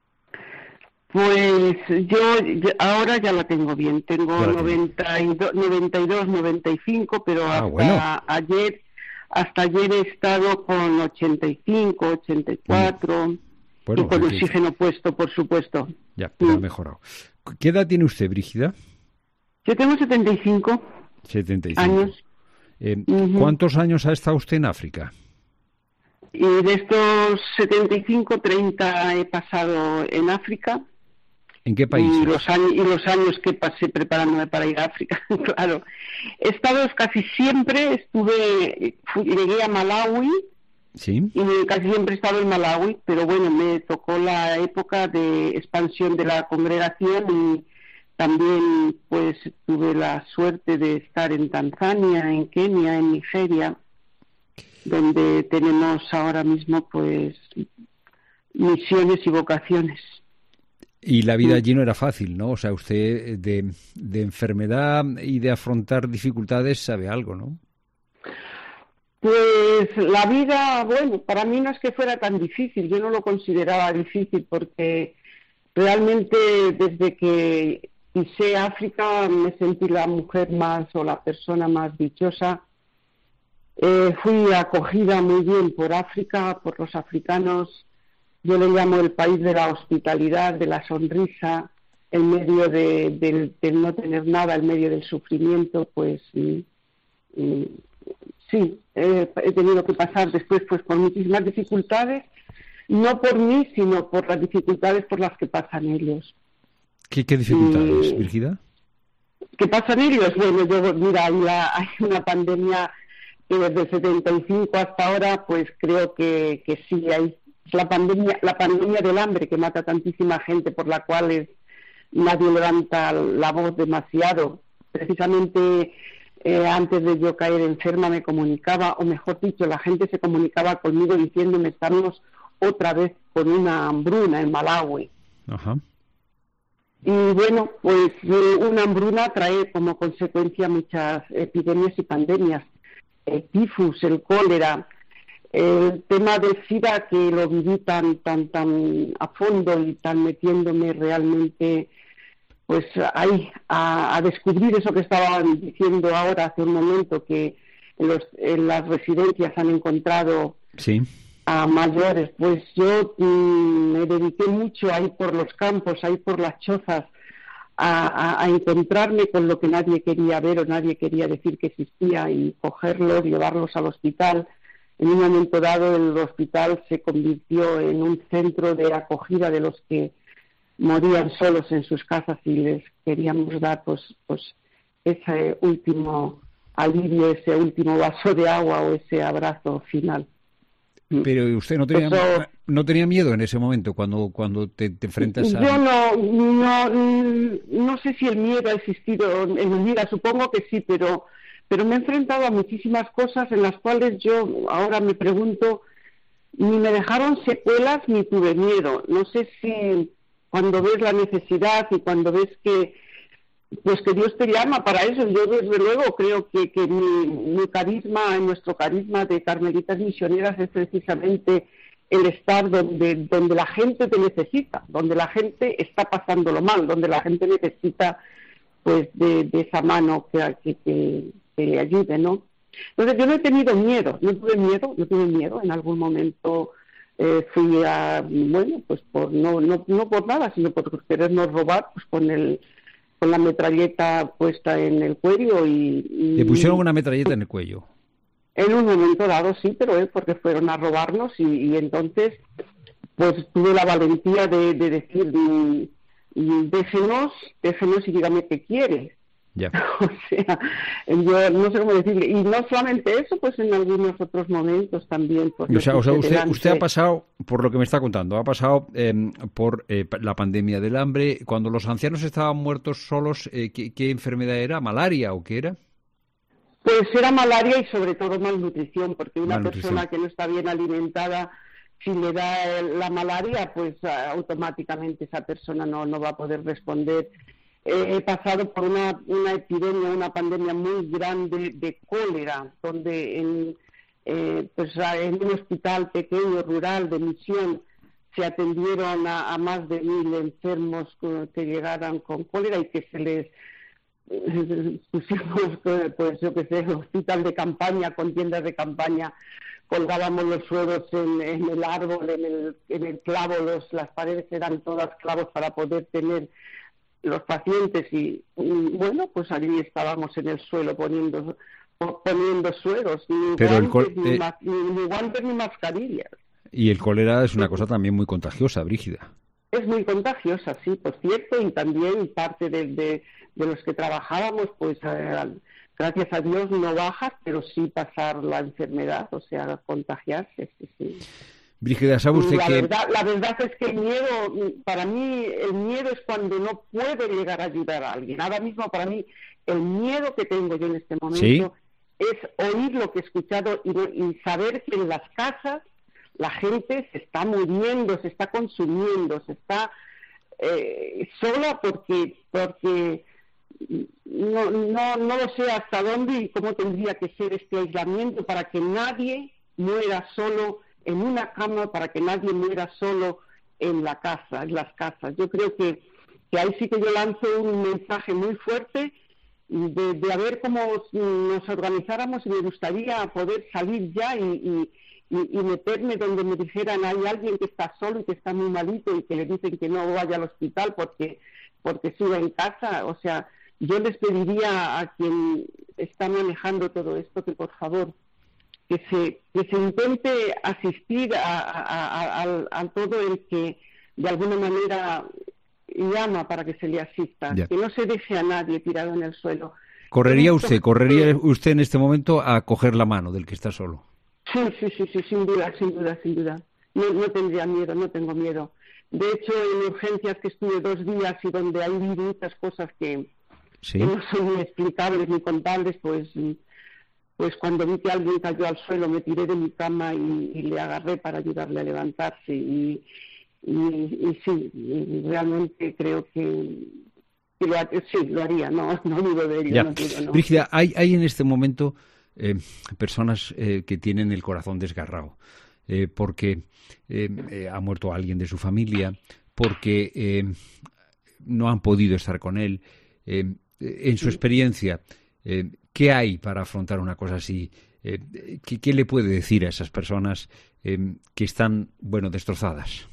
S26: Pues yo ahora ya la tengo bien. Tengo 92, 95, pero hasta ayer he estado con 85, 84, y con oxígeno puesto, por supuesto.
S24: Ya, pero ha mejorado. ¿Qué edad tiene usted, Brígida?
S26: Yo tengo 75 años.
S24: ¿Cuántos años ha estado usted en África?
S26: Y de estos 75, 30 he pasado en África.
S24: ¿En qué país?
S26: Y los años que pasé preparándome para ir a África, claro. He estado casi siempre, llegué a Malawi.
S24: Sí.
S26: Y casi siempre he estado en Malawi, pero bueno, me tocó la época de expansión de la congregación y también pues tuve la suerte de estar en Tanzania, en Kenia, en Nigeria, donde tenemos ahora mismo pues misiones y vocaciones.
S24: Y la vida allí no era fácil, ¿no? O sea, usted de enfermedad y de afrontar dificultades sabe algo, ¿no?
S26: Pues la vida, bueno, para mí no es que fuera tan difícil, yo no lo consideraba difícil porque realmente desde que pisé África me sentí la mujer más o la persona más dichosa. Fui acogida muy bien por África, por los africanos. Yo le llamo el país de la hospitalidad, de la sonrisa, en medio del no tener nada, en medio del sufrimiento, pues sí, he tenido que pasar después pues por muchísimas dificultades, no por mí, sino por las dificultades por las que pasan ellos.
S24: ¿Qué dificultades, Brígida?
S26: ¿Qué pasan ellos? Bueno, mira, hay una pandemia que desde el 75 hasta ahora, pues creo que sí hay la pandemia del hambre que mata a tantísima gente, por la cual nadie levanta la voz demasiado. Precisamente antes de yo caer enferma me comunicaba, o mejor dicho, la gente se comunicaba conmigo diciéndome estamos otra vez con una hambruna en Malawi.
S24: Ajá.
S26: Y bueno, pues una hambruna trae como consecuencia muchas epidemias y pandemias. El tifus, el cólera, el tema del SIDA, que lo viví tan a fondo y tan metiéndome realmente pues ahí a descubrir eso que estaban diciendo ahora hace un momento, que en las residencias han encontrado a mayores. Pues yo me dediqué mucho ahí por los campos, ahí por las chozas, a encontrarme con lo que nadie quería ver o nadie quería decir que existía, y cogerlos, llevarlos al hospital. En un momento dado el hospital se convirtió en un centro de acogida de los que morían solos en sus casas, y les queríamos dar pues ese último alivio, ese último vaso de agua o ese abrazo final.
S24: Pero usted no tenía miedo en ese momento cuando te enfrentas a...
S26: Yo no sé si el miedo ha existido en mi vida, supongo que sí, pero me he enfrentado a muchísimas cosas en las cuales yo ahora me pregunto, ni me dejaron secuelas ni tuve miedo. No sé si cuando ves la necesidad y cuando ves que Dios te llama para eso, yo desde luego creo que mi carisma, nuestro carisma de carmelitas misioneras es precisamente el estar donde la gente te necesita, donde la gente está pasándolo mal, donde la gente necesita pues de esa mano que ayude, ¿no? Entonces yo no he tenido miedo, no tuve miedo. En algún momento fui a, bueno, pues no por nada, sino por querernos robar, pues con la metralleta puesta en el cuello y...
S24: ¿Le pusieron una metralleta en el cuello?
S26: En un momento dado sí, pero es porque fueron a robarnos y entonces pues tuve la valentía de decir déjenos y dígame qué quiere.
S24: Ya.
S26: O sea, yo no sé cómo decirle. Y no solamente eso, pues en algunos otros momentos también.
S24: O sea, usted ha pasado, por lo que me está contando, ha pasado por la pandemia del hambre. Cuando los ancianos estaban muertos solos, ¿qué enfermedad era? ¿Malaria o qué era?
S26: Pues era malaria y sobre todo malnutrición, porque una persona que no está bien alimentada, si le da la malaria, pues automáticamente esa persona no va a poder responder. He pasado por una epidemia, una pandemia muy grande de cólera, donde en un hospital pequeño, rural, de Misión, se atendieron a más de 1.000 enfermos que llegaran con cólera y que se les pusimos, pues yo qué sé, hospital de campaña, con tiendas de campaña, colgábamos los sueros en el árbol, en el clavo, las paredes eran todas clavos para poder tener los pacientes y bueno, pues allí estábamos en el suelo poniendo sueros, ni guantes ni mascarillas.
S24: Y el cólera es una cosa también muy contagiosa, Brígida.
S26: Es muy contagiosa, sí, por cierto, y también parte de los que trabajábamos, pues gracias a Dios no bajas, pero sí pasar la enfermedad, o sea, contagiarse, sí.
S24: Brígida, ¿sabe usted
S26: la verdad es que el miedo, para mí, el miedo es cuando no puedo llegar a ayudar a alguien. Ahora mismo, para mí, el miedo que tengo yo en este momento es oír lo que he escuchado y saber que en las casas la gente se está muriendo, se está consumiendo, se está sola porque no lo sé hasta dónde y cómo tendría que ser este aislamiento para que nadie muera solo en una cama, para que nadie muera solo en las casas. Yo creo que ahí sí que yo lanzo un mensaje muy fuerte de a ver cómo nos organizáramos, y me gustaría poder salir ya y meterme donde me dijeran hay alguien que está solo y que está muy malito y que le dicen que no vaya al hospital porque siga en casa. O sea, yo les pediría a quien está manejando todo esto que por favor que se intente asistir a todo el que de alguna manera llama para que se le asista, que no se deje a nadie tirado en el suelo.
S24: ¿Correría usted en este momento a coger la mano del que está solo?
S26: Sí, sin duda. No tendría miedo, no tengo miedo. De hecho, en urgencias que estuve 2 días y donde hay muchas cosas que no son ni explicables ni contables, pues cuando vi que alguien cayó al suelo me tiré de mi cama y le agarré para ayudarle a levantarse y sí, realmente creo que lo haría, no dudo de ello. No.
S24: Brígida, hay en este momento personas que tienen el corazón desgarrado porque ha muerto alguien de su familia, porque no han podido estar con él. En su experiencia, ¿qué hay para afrontar una cosa así? ¿Qué le puede decir a esas personas que están, destrozadas?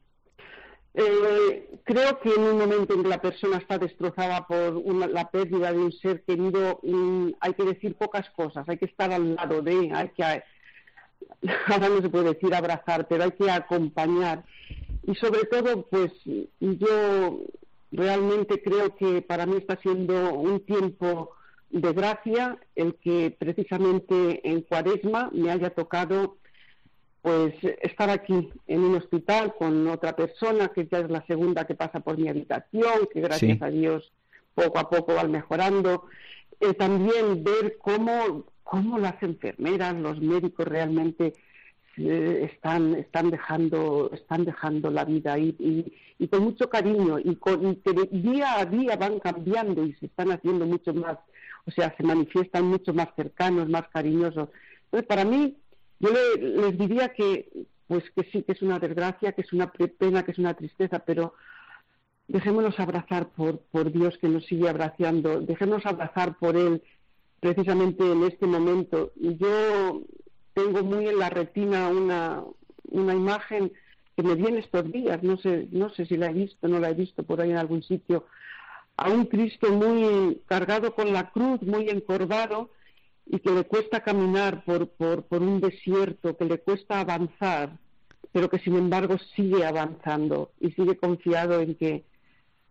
S26: Creo que en un momento en que la persona está destrozada por la pérdida de un ser querido, hay que decir pocas cosas, hay que estar al lado ahora no se puede decir abrazar, pero hay que acompañar. Y sobre todo, pues yo realmente creo que para mí está siendo un tiempo de gracia el que precisamente en Cuaresma me haya tocado pues estar aquí en un hospital con otra persona que ya es la segunda que pasa por mi habitación, que gracias a Dios poco a poco va mejorando. También ver cómo las enfermeras, los médicos realmente están dejando la vida y con mucho cariño y que día a día van cambiando y se están haciendo mucho más, o sea, se manifiestan mucho más cercanos, más cariñosos. Entonces, para mí, yo les diría que sí, que es una desgracia, que es una pena, que es una tristeza, pero dejémonos abrazar por Dios que nos sigue abrazando, dejémonos abrazar por Él precisamente en este momento. Yo tengo muy en la retina una imagen que me viene estos días, no sé si la he visto, no la he visto por ahí en algún sitio, a un Cristo muy cargado con la cruz, muy encorvado, y que le cuesta caminar por un desierto, que le cuesta avanzar, pero que sin embargo sigue avanzando y sigue confiado en que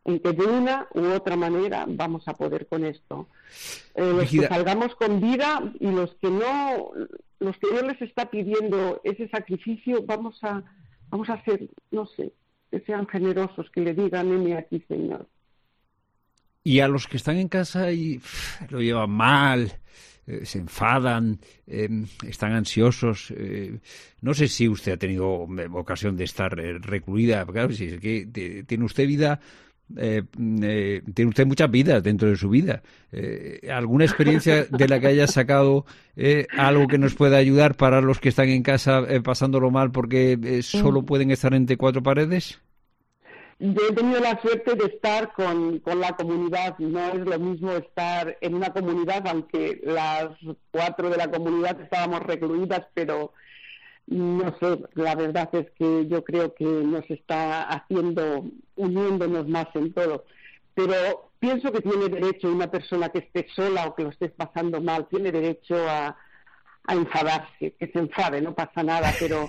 S26: en que de una u otra manera vamos a poder con esto. Los que salgamos con vida y los que Dios les está pidiendo ese sacrificio, vamos a hacer, no sé, que sean generosos, que le digan, heme aquí, Señor.
S24: Y a los que están en casa y lo llevan mal, se enfadan, están ansiosos. No sé si usted ha tenido ocasión de estar recluida. Claro, si es que tiene usted vida, tiene usted muchas vidas dentro de su vida. ¿Alguna experiencia de la que haya sacado algo que nos pueda ayudar para los que están en casa pasándolo mal porque solo pueden estar entre cuatro paredes?
S26: Yo he tenido la suerte de estar con la comunidad. No es lo mismo estar en una comunidad, aunque las 4 de la comunidad estábamos recluidas, pero no sé, la verdad es que yo creo que nos está uniéndonos más en todo. Pero pienso que tiene derecho una persona que esté sola o que lo esté pasando mal, tiene derecho a enfadarse, que se enfade, no pasa nada, pero...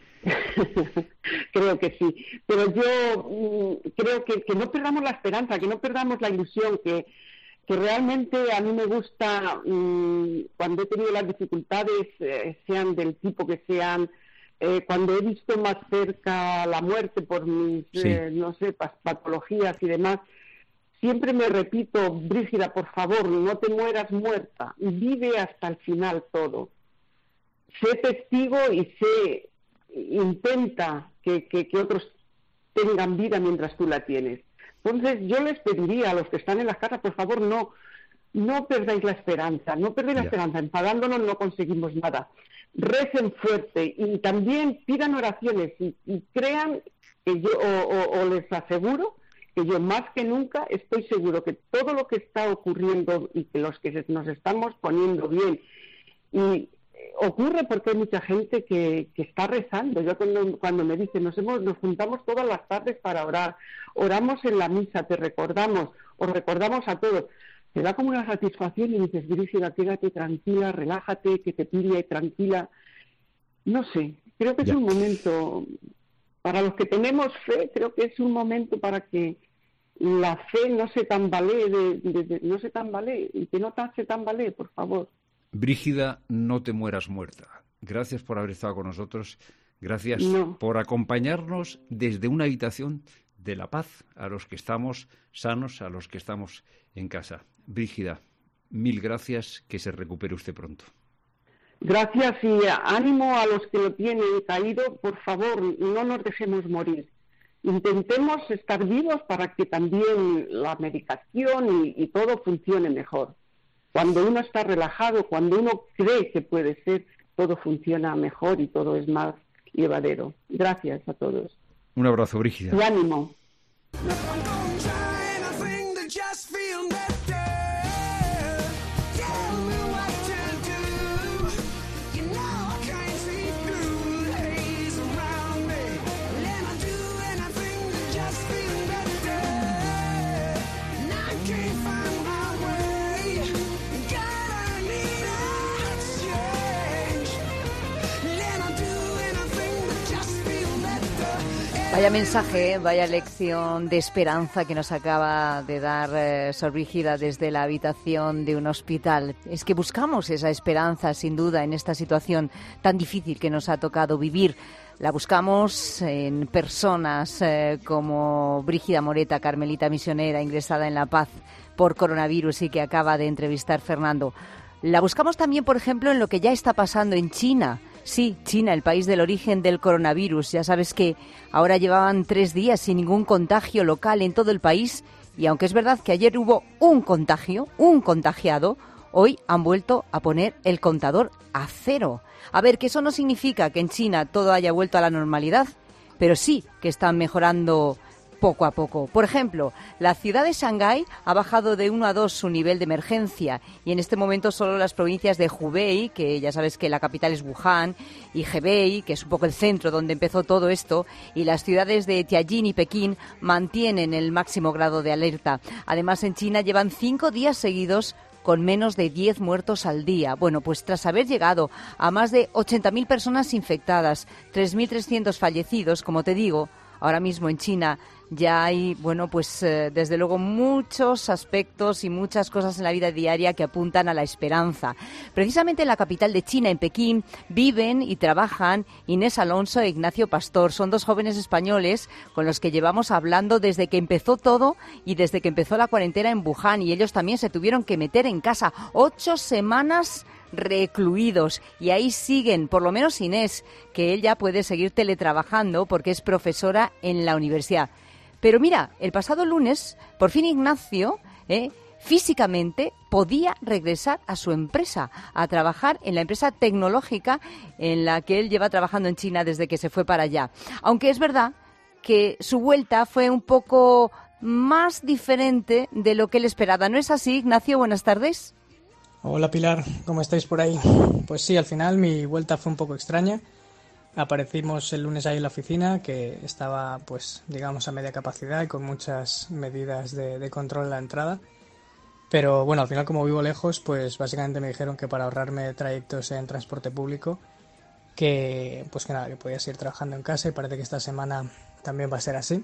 S26: creo que sí, pero yo creo que no perdamos la esperanza, que no perdamos la ilusión, que realmente a mí me gusta cuando he tenido las dificultades, sean del tipo que sean, cuando he visto más cerca la muerte por mis no sé, patologías y demás, siempre me repito, Brígida, por favor, no te mueras muerta, vive hasta el final todo, sé testigo y intenta que otros tengan vida mientras tú la tienes. Entonces yo les pediría a los que están en las casas, por favor, no perdáis la esperanza, enfadándonos no conseguimos nada. Recen fuerte y también pidan oraciones y crean que yo, o les aseguro que yo más que nunca estoy seguro que todo lo que está ocurriendo y que los que nos estamos poniendo bien y ocurre porque hay mucha gente que está rezando. Yo cuando me dicen nos juntamos todas las tardes para orar, oramos en la misa, os recordamos a todos, te da como una satisfacción y dices, Brígida, quédate tranquila, relájate, que te pille tranquila. No sé, creo que es un momento, para los que tenemos fe, creo que es un momento para que la fe no se tambalee, y que no se tambalee, por favor.
S24: Brígida, no te mueras muerta. Gracias por haber estado con nosotros. Gracias por acompañarnos desde una habitación de la paz a los que estamos sanos, a los que estamos en casa. Brígida, mil gracias. Que se recupere usted pronto.
S26: Gracias y ánimo a los que lo tienen caído. Por favor, no nos dejemos morir. Intentemos estar vivos para que también la medicación y todo funcione mejor. Cuando uno está relajado, cuando uno cree que puede ser, todo funciona mejor y todo es más llevadero. Gracias a todos.
S24: Un abrazo, Brígida.
S26: Y ánimo.
S5: Vaya mensaje, vaya lección de esperanza que nos acaba de dar Sor Brígida desde la habitación de un hospital. Es que buscamos esa esperanza, sin duda, en esta situación tan difícil que nos ha tocado vivir. La buscamos en personas como Brígida Moreta, carmelita misionera, ingresada en La Paz por coronavirus y que acaba de entrevistar Fernando. La buscamos también, por ejemplo, en lo que ya está pasando en China. Sí, China, el país del origen del coronavirus. Ya sabes que ahora llevaban 3 días sin ningún contagio local en todo el país y aunque es verdad que ayer hubo un contagiado, hoy han vuelto a poner el contador a 0. A ver, que eso no significa que en China todo haya vuelto a la normalidad, pero sí que están mejorando poco a poco. Por ejemplo, la ciudad de Shanghái ha bajado de 1 a 2 su nivel de emergencia y en este momento solo las provincias de Hubei, que ya sabes que la capital es Wuhan, y Hebei, que es un poco el centro donde empezó todo esto, y las ciudades de Tianjin y Pekín mantienen el máximo grado de alerta. Además, en China llevan 5 días seguidos con menos de 10 muertos al día. Bueno, pues tras haber llegado a más de 80.000 personas infectadas, 3.300 fallecidos, como te digo, ahora mismo en China ya hay, bueno, pues desde luego muchos aspectos y muchas cosas en la vida diaria que apuntan a la esperanza. Precisamente en la capital de China, en Pekín, viven y trabajan Inés Alonso e Ignacio Pastor. Son dos jóvenes españoles con los que llevamos hablando desde que empezó todo y desde que empezó la cuarentena en Wuhan, y ellos también se tuvieron que meter en casa 8 semanas recluidos, y ahí siguen, por lo menos Inés, que él ya puede seguir teletrabajando porque es profesora en la universidad. Pero mira, el pasado lunes, por fin Ignacio, físicamente podía regresar a su empresa, a trabajar en la empresa tecnológica en la que él lleva trabajando en China desde que se fue para allá. Aunque es verdad que su vuelta fue un poco más diferente de lo que él esperaba. ¿No es así, Ignacio? Buenas tardes.
S7: Hola Pilar, ¿cómo estáis por ahí? Pues sí, al final mi vuelta fue un poco extraña. Aparecimos el lunes ahí en la oficina, que estaba, pues, digamos, a media capacidad y con muchas medidas de control en la entrada. Pero bueno, al final, como vivo lejos, pues básicamente me dijeron que para ahorrarme trayectos en transporte público, que pues que nada, que podía seguir trabajando en casa, y parece que esta semana también va a ser así.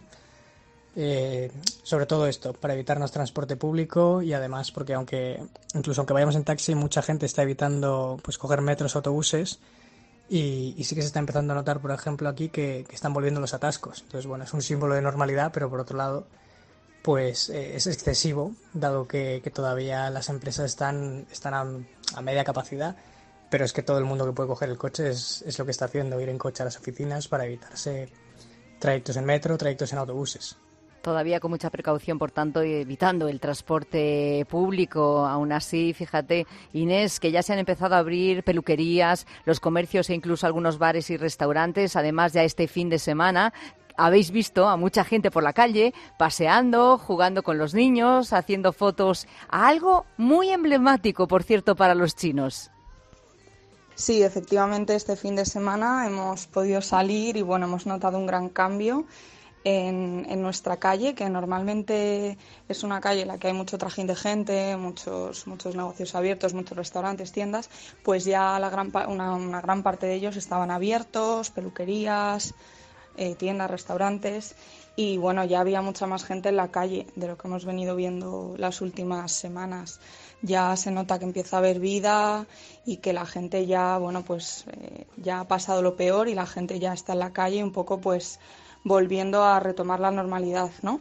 S7: Sobre todo esto, para evitarnos transporte público, y además porque incluso aunque vayamos en taxi, mucha gente está evitando pues coger metros o autobuses. Y sí que se está empezando a notar, por ejemplo, aquí que están volviendo los atascos. Entonces, bueno, es un símbolo de normalidad, pero por otro lado, pues es excesivo, dado que todavía las empresas están a media capacidad, pero es que todo el mundo que puede coger el coche es lo que está haciendo, ir en coche a las oficinas para evitarse trayectos en metro, trayectos en autobuses.
S5: Todavía con mucha precaución, por tanto, evitando el transporte público. Aún así, fíjate, Inés, que ya se han empezado a abrir peluquerías, los comercios e incluso algunos bares y restaurantes. Además, ya este fin de semana habéis visto a mucha gente por la calle, paseando, jugando con los niños, haciendo fotos. Algo muy emblemático, por cierto, para los chinos.
S8: Sí, efectivamente, este fin de semana hemos podido salir y, bueno, hemos notado un gran cambio en nuestra calle, que normalmente es una calle en la que hay mucho trajín de gente, muchos negocios abiertos, muchos restaurantes, tiendas. Pues ya una gran parte de ellos estaban abiertos, peluquerías, tiendas, restaurantes, y bueno, ya había mucha más gente en la calle de lo que hemos venido viendo las últimas semanas. Ya se nota que empieza a haber vida y que la gente ya, bueno, pues ya ha pasado lo peor y la gente ya está en la calle un poco pues volviendo a retomar la normalidad, ¿no?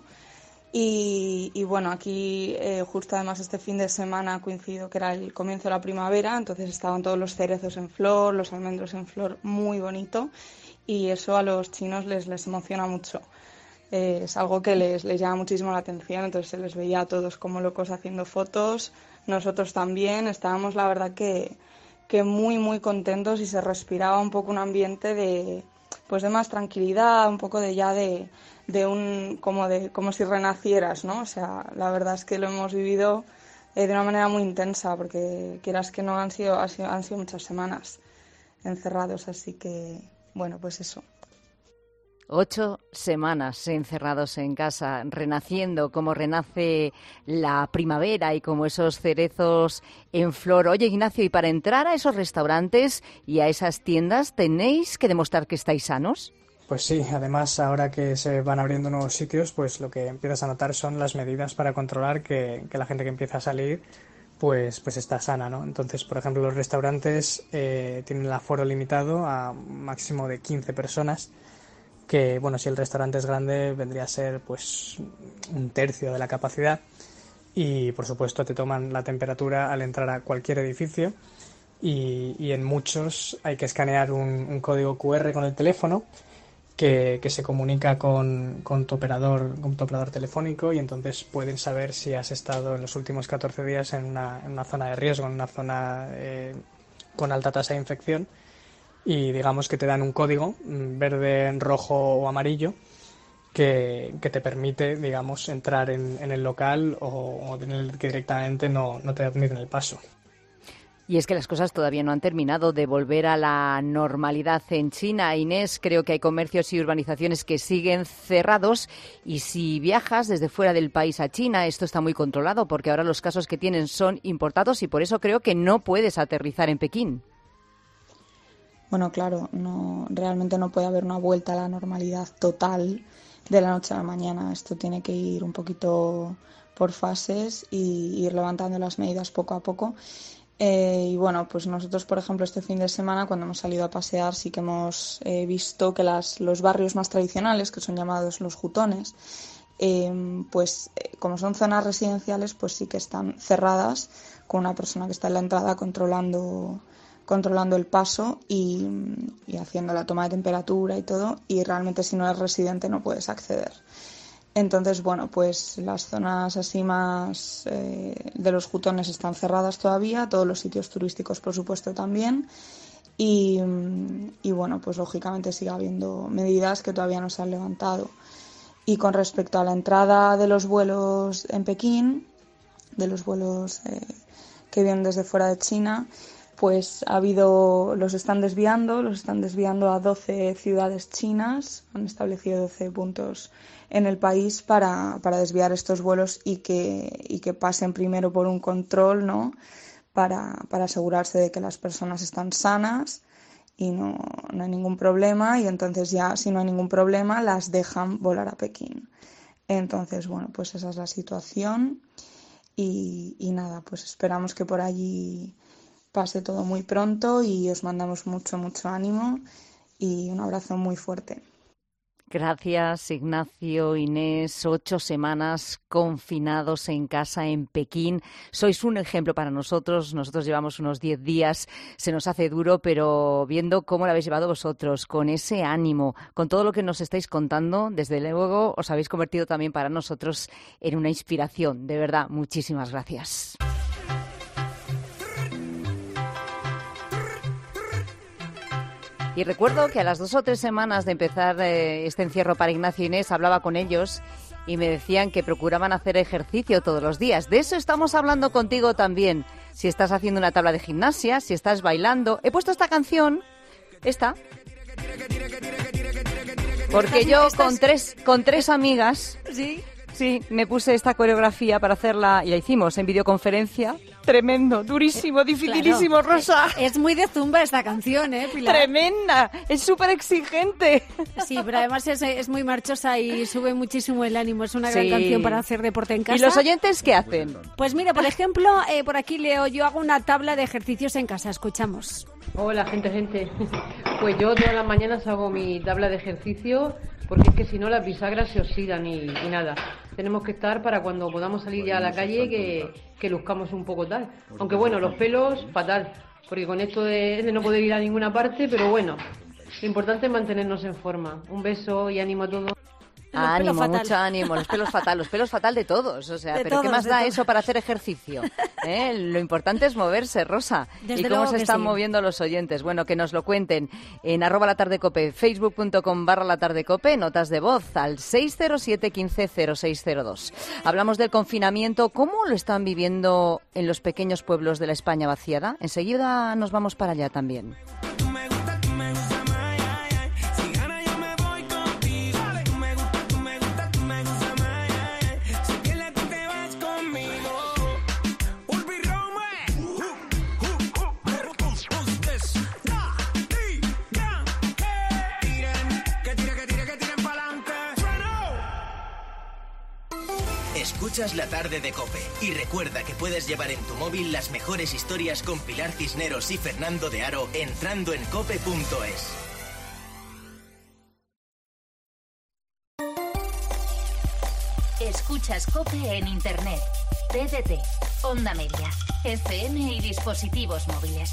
S8: Y bueno, aquí justo además este fin de semana coincidió que era el comienzo de la primavera, entonces estaban todos los cerezos en flor, los almendros en flor, muy bonito, y eso a los chinos les emociona mucho. Es algo que les llama muchísimo la atención, entonces se les veía a todos como locos haciendo fotos. Nosotros también estábamos, la verdad, que muy, muy contentos, y se respiraba un poco un ambiente de más tranquilidad, un poco como si renacieras, ¿no? O sea, la verdad es que lo hemos vivido de una manera muy intensa, porque quieras que no han sido muchas semanas encerrados, así que, bueno, pues eso.
S5: 8 semanas encerrados en casa, renaciendo como renace la primavera y como esos cerezos en flor. Oye, Ignacio, y para entrar a esos restaurantes y a esas tiendas, ¿tenéis que demostrar que estáis sanos?
S7: Pues sí, además ahora que se van abriendo nuevos sitios, pues lo que empiezas a notar son las medidas para controlar que la gente que empieza a salir pues está sana, ¿no? Entonces, por ejemplo, los restaurantes tienen el aforo limitado a un máximo de 15 personas, que, bueno, si el restaurante es grande vendría a ser pues un tercio de la capacidad, y por supuesto te toman la temperatura al entrar a cualquier edificio, y en muchos hay que escanear un código QR con el teléfono que se comunica con tu operador telefónico, y entonces pueden saber si has estado en los últimos 14 días en una zona de riesgo, en una zona con alta tasa de infección. Y digamos que te dan un código verde, rojo o amarillo que te permite, digamos, entrar en el local, o en el que directamente no te admiten el paso.
S5: Y es que las cosas todavía no han terminado de volver a la normalidad en China. Inés, creo que hay comercios y urbanizaciones que siguen cerrados, y si viajas desde fuera del país a China, esto está muy controlado, porque ahora los casos que tienen son importados, y por eso creo que no puedes aterrizar en Pekín.
S8: bueno, claro, realmente no puede haber una vuelta a la normalidad total de la noche a la mañana. Esto tiene que ir un poquito por fases y ir levantando las medidas poco a poco. Y bueno, pues nosotros, por ejemplo, este fin de semana, cuando hemos salido a pasear, sí que hemos visto que los barrios más tradicionales, que son llamados los jutones, como son zonas residenciales, pues sí que están cerradas, con una persona que está en la entrada controlando el paso y haciendo la toma de temperatura y todo, y realmente si no eres residente no puedes acceder. Entonces, bueno, pues las zonas así más de los jutones están cerradas todavía, todos los sitios turísticos, por supuesto, también. Y bueno, pues lógicamente sigue habiendo medidas que todavía no se han levantado. Y con respecto a la entrada de los vuelos en Pekín, de los vuelos que vienen desde fuera de China, pues los están desviando a 12 ciudades chinas, han establecido 12 puntos en el país para desviar estos vuelos y que pasen primero por un control, ¿no? Para asegurarse de que las personas están sanas y no hay ningún problema, y entonces ya si no hay ningún problema las dejan volar a Pekín. Entonces, bueno, pues esa es la situación y nada, pues esperamos que por allí pase todo muy pronto y os mandamos mucho ánimo y un abrazo muy fuerte.
S5: Gracias, Ignacio, Inés. 8 semanas confinados en casa en Pekín. Sois un ejemplo para nosotros. Nosotros llevamos unos 10 días. Se nos hace duro, pero viendo cómo lo habéis llevado vosotros, con ese ánimo, con todo lo que nos estáis contando, desde luego os habéis convertido también para nosotros en una inspiración. De verdad, muchísimas gracias. Y recuerdo que a las 2 o 3 semanas de empezar este encierro para Ignacio e Inés, hablaba con ellos y me decían que procuraban hacer ejercicio todos los días. De eso estamos hablando contigo también. Si estás haciendo una tabla de gimnasia, si estás bailando. He puesto esta canción, porque yo con tres amigas, sí, me puse esta coreografía para hacerla y la hicimos en videoconferencia. Tremendo, durísimo, dificilísimo, claro. Rosa.
S9: Es muy de zumba esta canción, Pilar?
S5: Tremenda, es súper exigente.
S9: Sí, pero además es muy marchosa y sube muchísimo el ánimo. Es una gran canción para hacer deporte en casa.
S5: ¿Y los oyentes qué hacen?
S9: Pues mira, por ejemplo, por aquí leo, yo hago una tabla de ejercicios en casa. Escuchamos.
S10: Hola, gente. Pues yo todas las mañanas hago mi tabla de ejercicio porque es que si no las bisagras se oxidan y nada. Tenemos que estar para cuando podamos salir ya a la calle que luzcamos un poco tal. Aunque bueno, los pelos, fatal, porque con esto de no poder ir a ninguna parte, pero bueno, lo importante es mantenernos en forma. Un beso y ánimo a todos.
S5: Ánimo, mucho ánimo, los pelos fatal de todos, o sea, pero todos, ¿qué más da eso para hacer ejercicio? Lo importante es moverse, Rosa.
S9: Desde
S5: ¿Y cómo se están moviendo los oyentes? Bueno, que nos lo cuenten en @latardecope, facebook.com/latardecope, notas de voz al 607 15 0602. Hablamos del confinamiento, ¿cómo lo están viviendo en los pequeños pueblos de la España vaciada? Enseguida nos vamos para allá también.
S2: Escuchas La Tarde de COPE y recuerda que puedes llevar en tu móvil las mejores historias con Pilar Cisneros y Fernando de Aro entrando en cope.es.
S3: Escuchas COPE en Internet, TDT, Onda Media, FM y dispositivos móviles.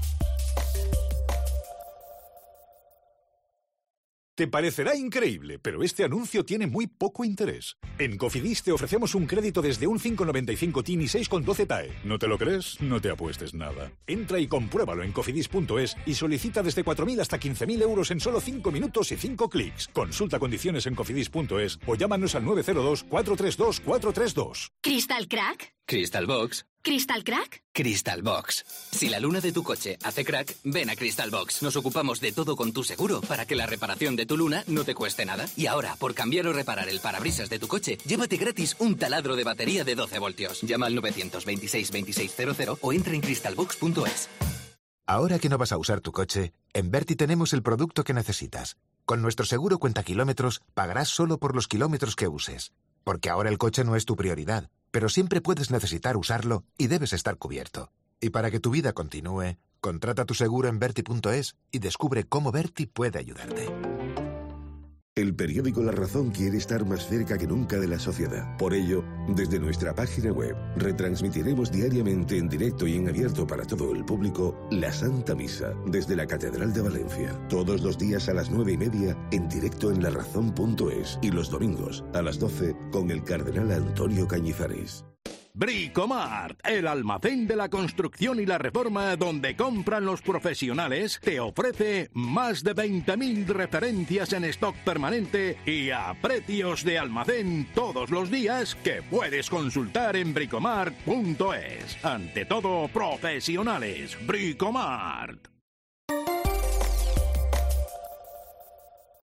S1: Te parecerá increíble, pero este anuncio tiene muy poco interés. En Cofidis te ofrecemos un crédito desde un 5,95 TIN y 6,12 TAE. ¿No te lo crees? No te apuestes nada. Entra y compruébalo en cofidis.es y solicita desde 4.000 hasta 15.000 euros en solo 5 minutos y 5 clics. Consulta condiciones en cofidis.es o llámanos al 902 432 432.
S21: ¿Crystal Crack?
S11: Crystal Box.
S21: ¿Crystal Crack?
S11: Crystal Box. Si la luna de tu coche hace crack, ven a Crystal Box. Nos ocupamos de todo con tu seguro para que la reparación de tu luna no te cueste nada. Y ahora, por cambiar o reparar el parabrisas de tu coche, llévate gratis un taladro de batería de 12 voltios. Llama al 926 2600 o entra en crystalbox.es.
S13: Ahora que no vas a usar tu coche, en Berti tenemos el producto que necesitas. Con nuestro seguro cuentakilómetros pagarás solo por los kilómetros que uses. Porque ahora el coche no es tu prioridad, pero siempre puedes necesitar usarlo y debes estar cubierto. Y para que tu vida continúe, contrata tu seguro en Berti.es y descubre cómo Berti puede ayudarte.
S14: El periódico La Razón quiere estar más cerca que nunca de la sociedad. Por ello, desde nuestra página web, retransmitiremos diariamente en directo y en abierto para todo el público la Santa Misa desde la Catedral de Valencia. Todos los días a las 9:30 en directo en larazón.es y los domingos a las 12 con el cardenal Antonio Cañizares.
S15: Bricomart, el almacén de la construcción y la reforma donde compran los profesionales, te ofrece más de 20.000 referencias en stock permanente y a precios de almacén todos los días que puedes consultar en bricomart.es. Ante todo, profesionales. Bricomart.